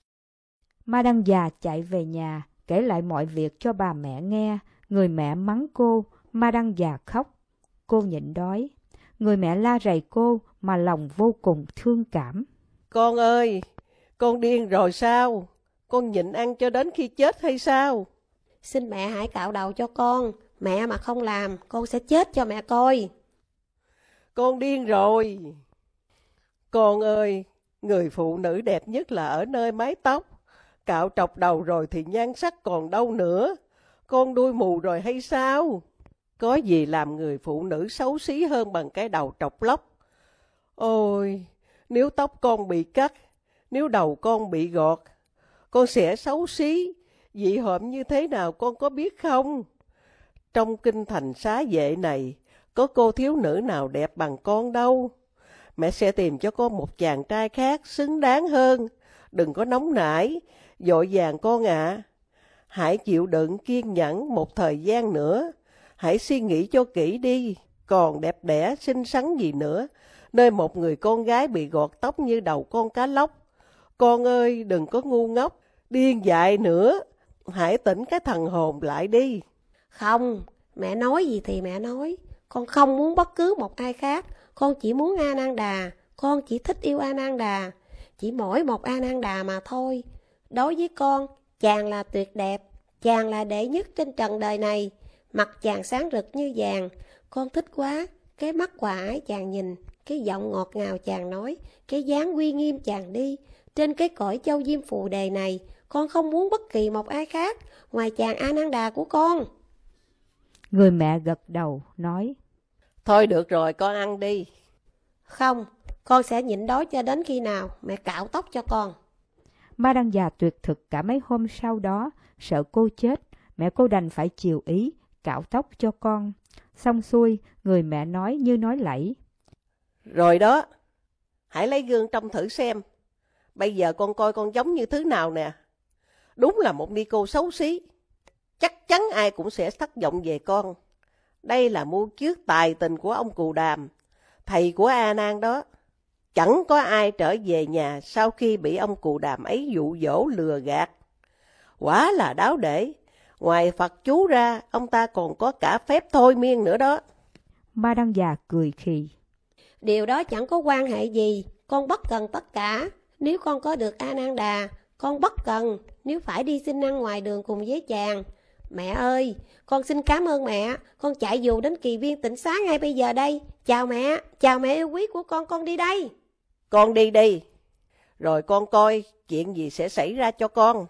Ma Đăng Già chạy về nhà, kể lại mọi việc cho bà mẹ nghe. Người mẹ mắng cô, Ma Đăng Già khóc. Cô nhịn đói. Người mẹ la rầy cô mà lòng vô cùng thương cảm. Con ơi, con điên rồi sao? Con nhịn ăn cho đến khi chết hay sao? Xin mẹ hãy cạo đầu cho con. Mẹ mà không làm, con sẽ chết cho mẹ coi. Con điên rồi. Con ơi, người phụ nữ đẹp nhất là ở nơi mái tóc. Cạo trọc đầu rồi thì nhan sắc còn đâu nữa. Con đuôi mù rồi hay sao? Có gì làm người phụ nữ xấu xí hơn bằng cái đầu trọc lóc. Ôi, nếu tóc con bị cắt, nếu đầu con bị gọt, con sẽ xấu xí, dị hợm như thế nào con có biết không? Trong kinh thành Xá Vệ này, có cô thiếu nữ nào đẹp bằng con đâu. Mẹ sẽ tìm cho con một chàng trai khác xứng đáng hơn. Đừng có nóng nảy, vội vàng con ạ. À. Hãy chịu đựng kiên nhẫn một thời gian nữa. Hãy suy nghĩ cho kỹ đi. Còn đẹp đẽ, xinh xắn gì nữa, nơi một người con gái bị gọt tóc như đầu con cá lóc. Con ơi, đừng có ngu ngốc, điên dại nữa. Hãy tỉnh cái thần hồn lại đi. Không, mẹ nói gì thì mẹ nói. Con không muốn bất cứ một ai khác. Con chỉ muốn A Nan Đà. Con chỉ thích yêu A Nan Đà. Chỉ mỗi một A Nan Đà mà thôi. Đối với con, chàng là tuyệt đẹp. Chàng là đệ nhất trên trần đời này. Mặt chàng sáng rực như vàng. Con thích quá. Cái mắt hòa ái chàng nhìn, cái giọng ngọt ngào chàng nói, cái dáng uy nghiêm chàng đi. Trên cái cõi châu diêm phù đề này, con không muốn bất kỳ một ai khác ngoài chàng A Nan Đà của con. Người mẹ gật đầu, nói: Thôi được rồi, con ăn đi. Không, con sẽ nhịn đói cho đến khi nào mẹ cạo tóc cho con. Ma Đăng Già tuyệt thực cả mấy hôm sau đó, sợ cô chết, mẹ cô đành phải chiều ý, cạo tóc cho con. Xong xuôi, người mẹ nói như nói lẫy: Rồi đó, hãy lấy gương trông thử xem. Bây giờ con coi con giống như thứ nào nè. Đúng là một ni cô xấu xí. Chắc chắn ai cũng sẽ thất vọng về con. Đây là mưu trước tài tình của ông Cù Đàm, thầy của A Nan đó. Chẳng có ai trở về nhà sau khi bị ông Cù Đàm ấy dụ dỗ lừa gạt. Quả là đáo để. Ngoài Phật chú ra, ông ta còn có cả phép thôi miên nữa đó. Ma Đăng Già cười khì. Điều đó chẳng có quan hệ gì, con bất cần tất cả. Nếu con có được A Nan Đà, con bất cần nếu phải đi xin ăn ngoài đường cùng với chàng. Mẹ ơi, con xin cảm ơn mẹ, con chạy dù đến Kỳ Viên Tịnh Xá ngay bây giờ đây. Chào mẹ, chào mẹ yêu quý của con, con đi đây. Con đi đi, rồi con coi chuyện gì sẽ xảy ra cho con.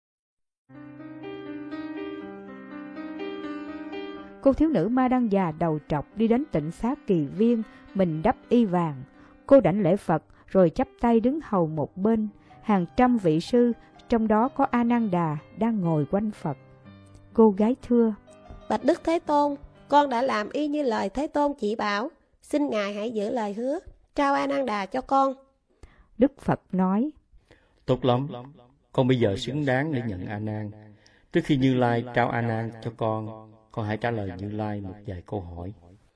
Cô thiếu nữ Ma Đăng Già đầu trọc đi đến Tịnh Xá Kỳ Viên, mình đắp y vàng. Cô đảnh lễ Phật rồi chắp tay đứng hầu một bên. Hàng trăm vị sư, trong đó có A Nan Đà đang ngồi quanh Phật. Cô gái thưa: Bạch Đức Thế Tôn, con đã làm y như lời Thế Tôn chỉ bảo. Xin Ngài hãy giữ lời hứa, trao A Nan Đà cho con. Đức Phật nói: Tốt lắm, con bây giờ xứng đáng để nhận A Nan. Trước khi Như Lai trao A Nan cho con, con hãy trả lời Như Lai một vài câu hỏi.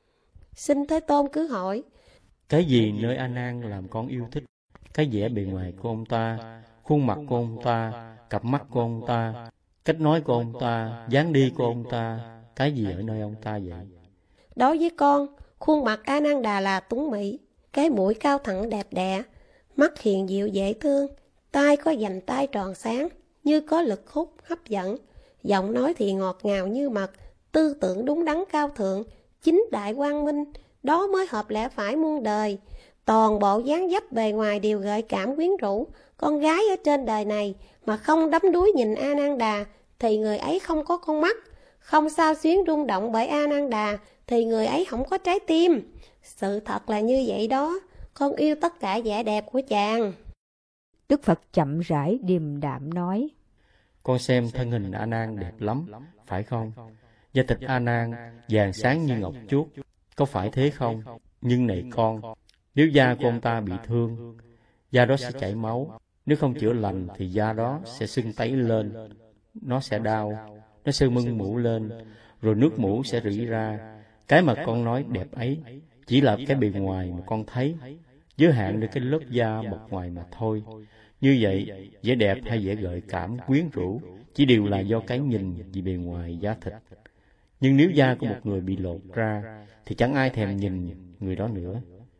Xin Thế Tôn cứ hỏi. Cái gì nơi A Nan làm con yêu thích? Cái vẻ bề ngoài của ông ta, khuôn mặt của ông ta, cặp mắt của ông ta, cách nói của ông ta, dáng đi của ông ta, cái gì ở nơi ông ta vậy? Đối với con, khuôn mặt A Nan Đà là tuấn mỹ, cái mũi cao thẳng đẹp đẽ, mắt hiền diệu dễ thương, tai có vành tai tròn sáng, như có lực hút hấp dẫn, giọng nói thì ngọt ngào như mật, tư tưởng đúng đắn cao thượng, chính đại quang minh, đó mới hợp lẽ phải muôn đời. Toàn bộ dáng dấp bề ngoài đều gợi cảm quyến rũ. Con gái ở trên đời này mà không đắm đuối nhìn A Nan Đà thì người ấy không có con mắt, không sao xuyến rung động bởi A Nan Đà thì người ấy không có trái tim. Sự thật là như vậy đó, con yêu tất cả vẻ đẹp của chàng. Đức Phật chậm rãi điềm đạm nói: Con xem thân hình A Nan đẹp lắm, phải không? Da thịt A Nan vàng sáng như ngọc chuốt, có phải thế không? Nhưng này con, nếu da của ông ta bị thương, da đó sẽ chảy máu. Nếu không chữa lành thì da đó sẽ sưng tấy lên, nó sẽ đau, nó sẽ mưng mủ lên, rồi nước mủ sẽ rỉ ra. Cái mà con nói đẹp ấy chỉ là cái bề ngoài mà con thấy, giới hạn đến cái lớp da bọc ngoài mà thôi. Như vậy, vẻ đẹp hay vẻ gợi cảm, quyến rũ chỉ đều là do cái nhìn vì bề ngoài da thịt. Nhưng nếu da của một người bị lột ra thì chẳng ai thèm nhìn người đó nữa.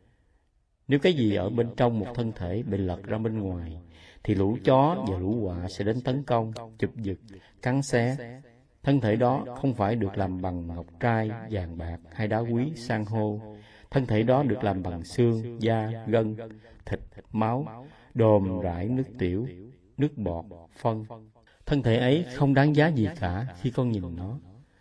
Nếu cái gì ở bên trong một thân thể bị lật ra bên ngoài thì lũ chó và lũ quạ sẽ đến tấn công, chụp giật, cắn xé. Thân thể đó không phải được làm bằng ngọc trai, vàng bạc hay đá quý, san hô. Thân thể đó được làm bằng xương, da, gân, thịt, máu, đồm, rải, nước tiểu, nước bọt, phân. Thân thể ấy không đáng giá gì cả khi con nhìn nó.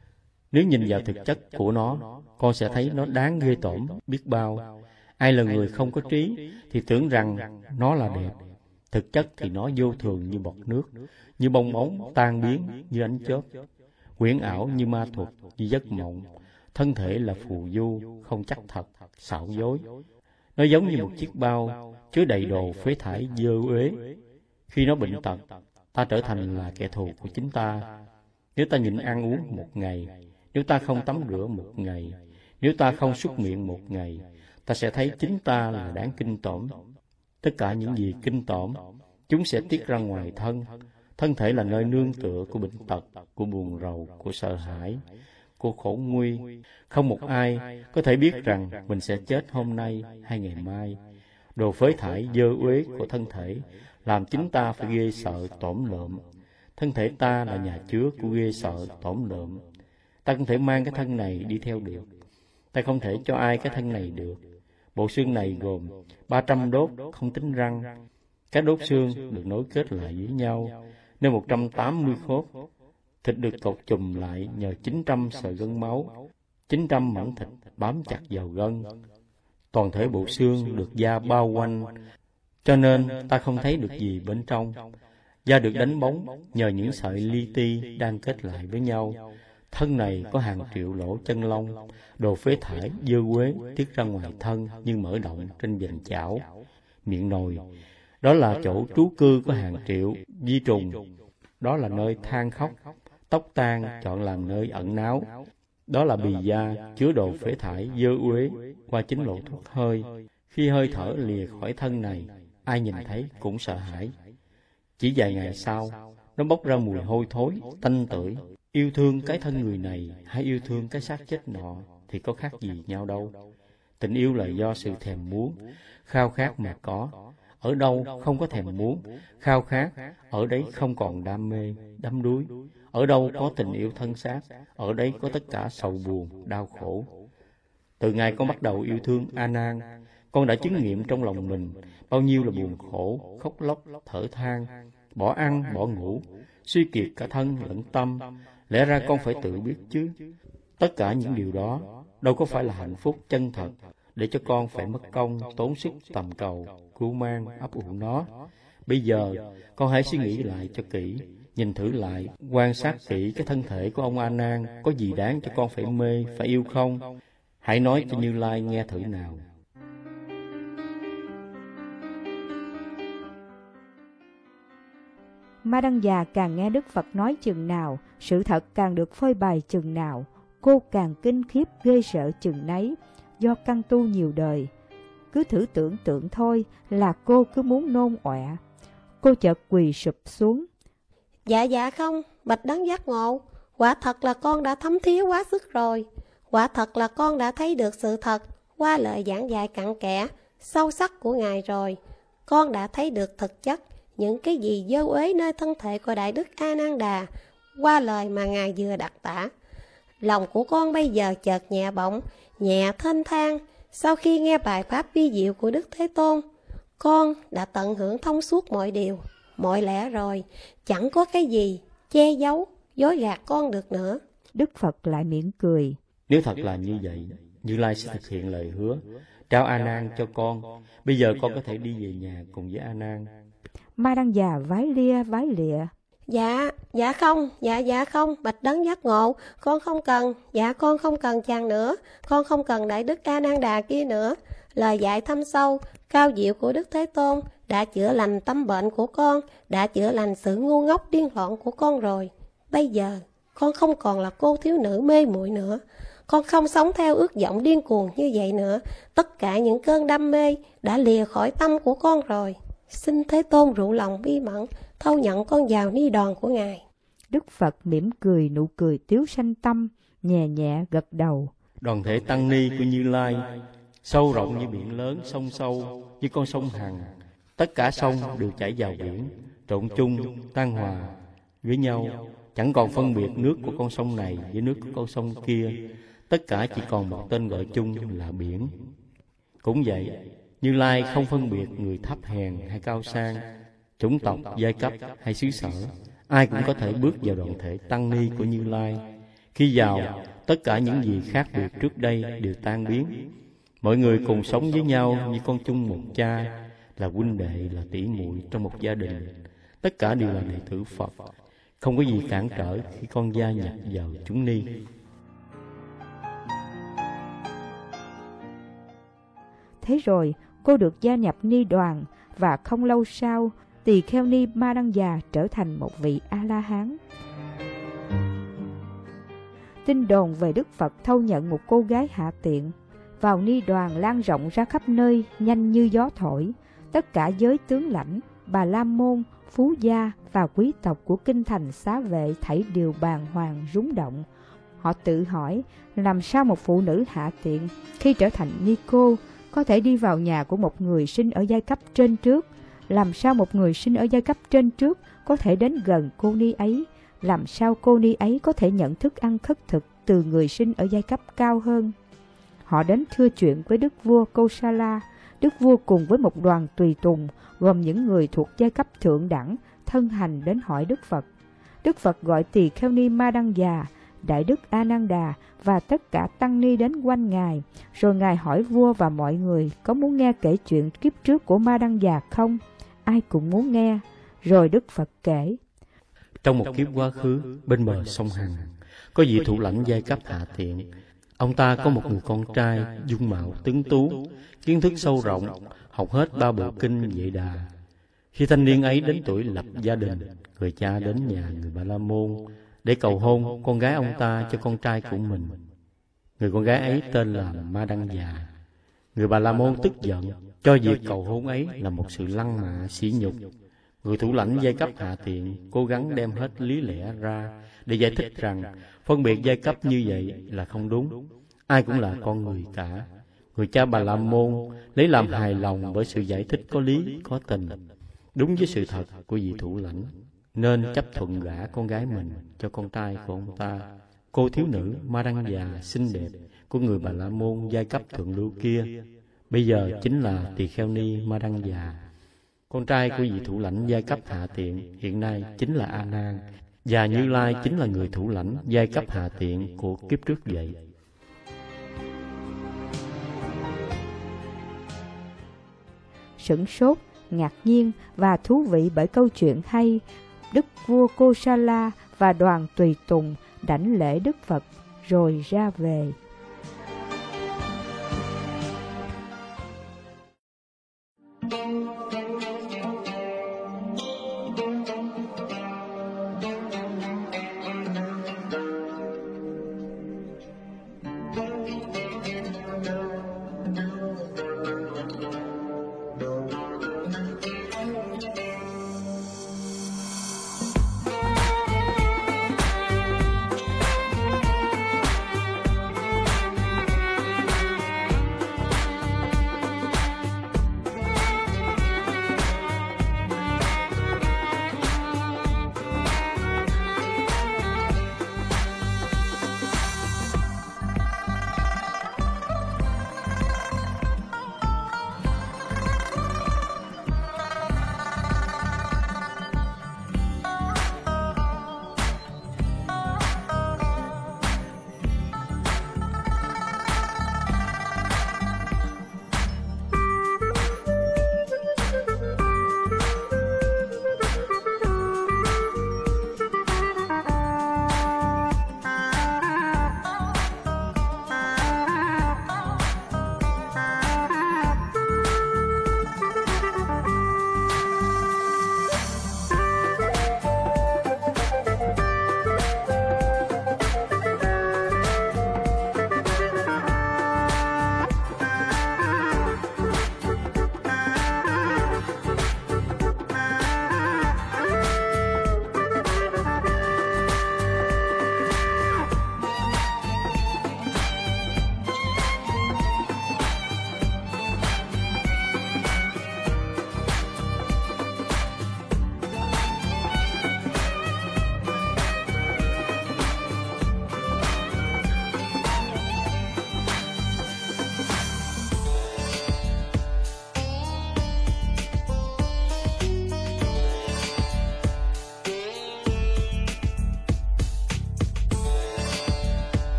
Nếu nhìn vào thực chất của nó, con sẽ thấy nó đáng ghê tởm biết bao. Ai là người không có trí thì tưởng rằng nó là đẹp. Thực chất thì nó vô thường như bọt nước, như bong bóng tan biến như ánh chớp, quyển ảo như ma thuật, như giấc mộng. Thân thể là phù du, không chắc thật, xạo dối. Nó giống như một chiếc bao chứa đầy đồ phế thải dơ uế. Khi nó bệnh tật, ta trở thành là kẻ thù của chính ta. Nếu ta nhịn ăn uống một ngày, nếu ta không tắm rửa một ngày, nếu ta không súc miệng một ngày, ta sẽ thấy chính ta là đáng kinh tởm. Tất cả những gì kinh tởm, chúng sẽ tiết ra ngoài thân. Thân thể là nơi nương tựa của bệnh tật, của buồn rầu, của sợ hãi, của khổ nguy. Không một ai có thể biết rằng mình sẽ chết hôm nay hay ngày mai. Đồ phế thải dơ uế của thân thể làm chính ta phải ghê sợ tổm lợm. Thân thể ta là nhà chứa của ghê sợ tổm lợm. Ta không thể mang cái thân này đi theo được. Ta không thể cho ai cái thân này được. Bộ xương này gồm ba trăm đốt không tính răng. Các đốt xương được nối kết lại với nhau nên một trăm tám mươi khớp. Thịt được cột chùm lại nhờ chín trăm sợi gân máu, chín trăm mảnh thịt bám chặt vào gân. Toàn thể bộ xương được da bao quanh, cho nên ta không thấy được gì bên trong. Da được đánh bóng nhờ những sợi li ti đang kết lại với nhau. Thân này có hàng triệu lỗ chân lông, đồ phế thải dơ uế tiết ra ngoài thân như mở động trên vành chảo. Miệng nồi, đó là chỗ trú cư của hàng triệu vi trùng, đó là nơi than khóc. Tóc tan chọn làm nơi ẩn náu, đó là bì da chứa đồ phế thải dơ uế qua chính lỗ thoát hơi. Khi hơi thở lìa khỏi thân này, ai nhìn thấy cũng sợ hãi. Chỉ vài ngày sau, nó bốc ra mùi hôi thối, tanh tưởi. Yêu thương cái thân người này hay yêu thương cái xác chết nọ thì có khác gì nhau đâu. Tình yêu là do sự thèm muốn, khao khát mà có. Ở đâu không có thèm muốn, khao khát, ở đấy không còn đam mê, đắm đuối. Ở đâu có tình yêu thân xác, ở đấy có tất cả sầu buồn, đau khổ. Từ ngày con bắt đầu yêu thương A Nan, con đã chứng nghiệm trong lòng mình bao nhiêu là buồn khổ, khóc lóc, thở than, bỏ ăn, bỏ ngủ, suy kiệt cả thân lẫn tâm. Lẽ ra con phải tự biết chứ. Tất cả những điều đó đâu có phải là hạnh phúc chân thật, để cho con phải mất công, tốn sức tầm cầu, cưu mang, ấp ủ nó. Bây giờ, con hãy suy nghĩ lại cho kỹ, nhìn thử lại, quan sát kỹ cái thân thể của ông A Nan, có gì đáng cho con phải mê, phải yêu không? Hãy nói cho Như Lai nghe thử nào. Ma Đăng Già càng nghe Đức Phật nói chừng nào, sự thật càng được phơi bày chừng nào, cô càng kinh khiếp ghê sợ chừng nấy, do căn tu nhiều đời. Cứ thử tưởng tượng thôi là cô cứ muốn nôn ọe. Cô chợt quỳ sụp xuống. Dạ dạ không, bạch đấng giác ngộ, quả thật là con đã thấm thía quá sức rồi. Quả thật là con đã thấy được sự thật qua lời giảng dạy cặn kẽ, sâu sắc của Ngài rồi. Con đã thấy được thực chất những cái gì dơ uế nơi thân thể của Đại Đức A Nan Đà qua lời mà Ngài vừa đặc tả. Lòng của con bây giờ chợt nhẹ bỗng, nhẹ thênh thang. Sau khi nghe bài pháp vi diệu của Đức Thế Tôn, con đã tận hưởng thông suốt mọi điều, mọi lẽ rồi. Chẳng có cái gì che giấu, dối gạt con được nữa. Đức Phật lại mỉm cười. Nếu thật là như vậy, Như Lai sẽ thực hiện lời hứa, trao A Nan cho con. Bây giờ con có thể đi về nhà cùng với A Nan. Ma Đăng Già vái lia vái lịa. Dạ, dạ không, dạ dạ không, bạch đấng giác ngộ, con không cần, dạ con không cần chàng nữa, con không cần Đại Đức A Nan Đà kia nữa. Lời dạy thâm sâu, cao diệu của Đức Thế Tôn đã chữa lành tâm bệnh của con, đã chữa lành sự ngu ngốc điên loạn của con rồi. Bây giờ, con không còn là cô thiếu nữ mê muội nữa. Con không sống theo ước vọng điên cuồng như vậy nữa. Tất cả những cơn đam mê đã lìa khỏi tâm của con rồi. Xin Thế Tôn rủ lòng bi mẫn, thâu nhận con vào ni đòn của Ngài. Đức Phật mỉm cười nụ cười tiếu sanh tâm, nhẹ nhẹ gật đầu. Đoàn thể tăng ni của Như Lai sâu rộng như biển lớn, sông sâu như con sông Hằng. Tất cả sông đều chảy vào biển, trộn chung, tan hòa với nhau, chẳng còn phân biệt nước của con sông này với nước của con sông kia. Tất cả chỉ còn một tên gọi chung là biển. Cũng vậy, Như Lai không phân biệt người thấp hèn hay cao sang, chủng tộc, giai cấp hay xứ sở. Ai cũng có thể bước vào đoàn thể tăng ni của Như Lai. Khi vào, tất cả những gì khác biệt trước đây đều tan biến. Mọi người cùng sống với nhau như con chung một cha, là huynh đệ, là tỷ muội trong một gia đình. Tất cả đều là đệ tử Phật. Không có gì cản trở khi con gia nhập vào chúng ni. Thế rồi, cô được gia nhập ni đoàn, và không lâu sau, Tỳ Kheo Ni Ma Đăng Già trở thành một vị A-la-hán. Tin đồn về Đức Phật thâu nhận một cô gái hạ tiện vào ni đoàn lan rộng ra khắp nơi, nhanh như gió thổi. Tất cả giới tướng lãnh, Bà La Môn, Phú Gia và quý tộc của kinh thành Xá Vệ thảy đều bàng hoàng rúng động. Họ tự hỏi, làm sao một phụ nữ hạ tiện khi trở thành ni cô có thể đi vào nhà của một người sinh ở giai cấp trên trước? Làm sao một người sinh ở giai cấp trên trước có thể đến gần cô ni ấy? Làm sao cô ni ấy có thể nhận thức ăn khất thực từ người sinh ở giai cấp cao hơn? Họ đến thưa chuyện với đức vua Kosala. Đức vua cùng với một đoàn tùy tùng gồm những người thuộc giai cấp thượng đẳng thân hành đến hỏi Đức Phật. Đức Phật gọi Tỳ Kheo Ni Ma Đăng Già, Đại Đức A Nan Đà và tất cả tăng ni đến quanh Ngài. Rồi Ngài hỏi vua và mọi người có muốn nghe kể chuyện kiếp trước của Ma Đăng Già không? Ai cũng muốn nghe. Rồi Đức Phật kể. Trong một kiếp quá khứ, bên bờ sông Hằng, có vị thủ lãnh giai cấp hạ tiện. Ông ta có một người con trai dung mạo tuấn tú, kiến thức sâu rộng, học hết ba bộ kinh Vệ Đà. Khi thanh niên ấy đến tuổi lập gia đình, người cha đến nhà người Bà La Môn để cầu hôn con gái ông ta cho con trai của mình. Người con gái ấy tên là Ma Đăng Già. Người Bà La Môn tức giận, cho việc cầu hôn ấy là một sự lăng mạ sỉ nhục. Người thủ lãnh giai cấp hạ tiện cố gắng đem hết lý lẽ ra để giải thích rằng phân biệt giai cấp như vậy là không đúng. Ai cũng là con người cả. Người cha Bà La Môn lấy làm hài lòng bởi sự giải thích có lý, có tình, đúng với sự thật của vị thủ lãnh, nên chấp thuận gả con gái mình cho con trai của ông ta. Cô thiếu nữ Ma Đăng Già xinh đẹp của người Bà La Môn giai cấp thượng lưu kia bây giờ chính là Tỳ Kheo Ni Ma Đăng Già. Con trai của vị thủ lãnh giai cấp hạ tiện hiện nay chính là A Nan, và Như Lai chính là người thủ lãnh giai cấp hạ tiện của kiếp trước vậy. Sửng sốt, ngạc nhiên và thú vị bởi câu chuyện hay, Đức vua Kosala và đoàn tùy tùng đảnh lễ Đức Phật rồi ra về.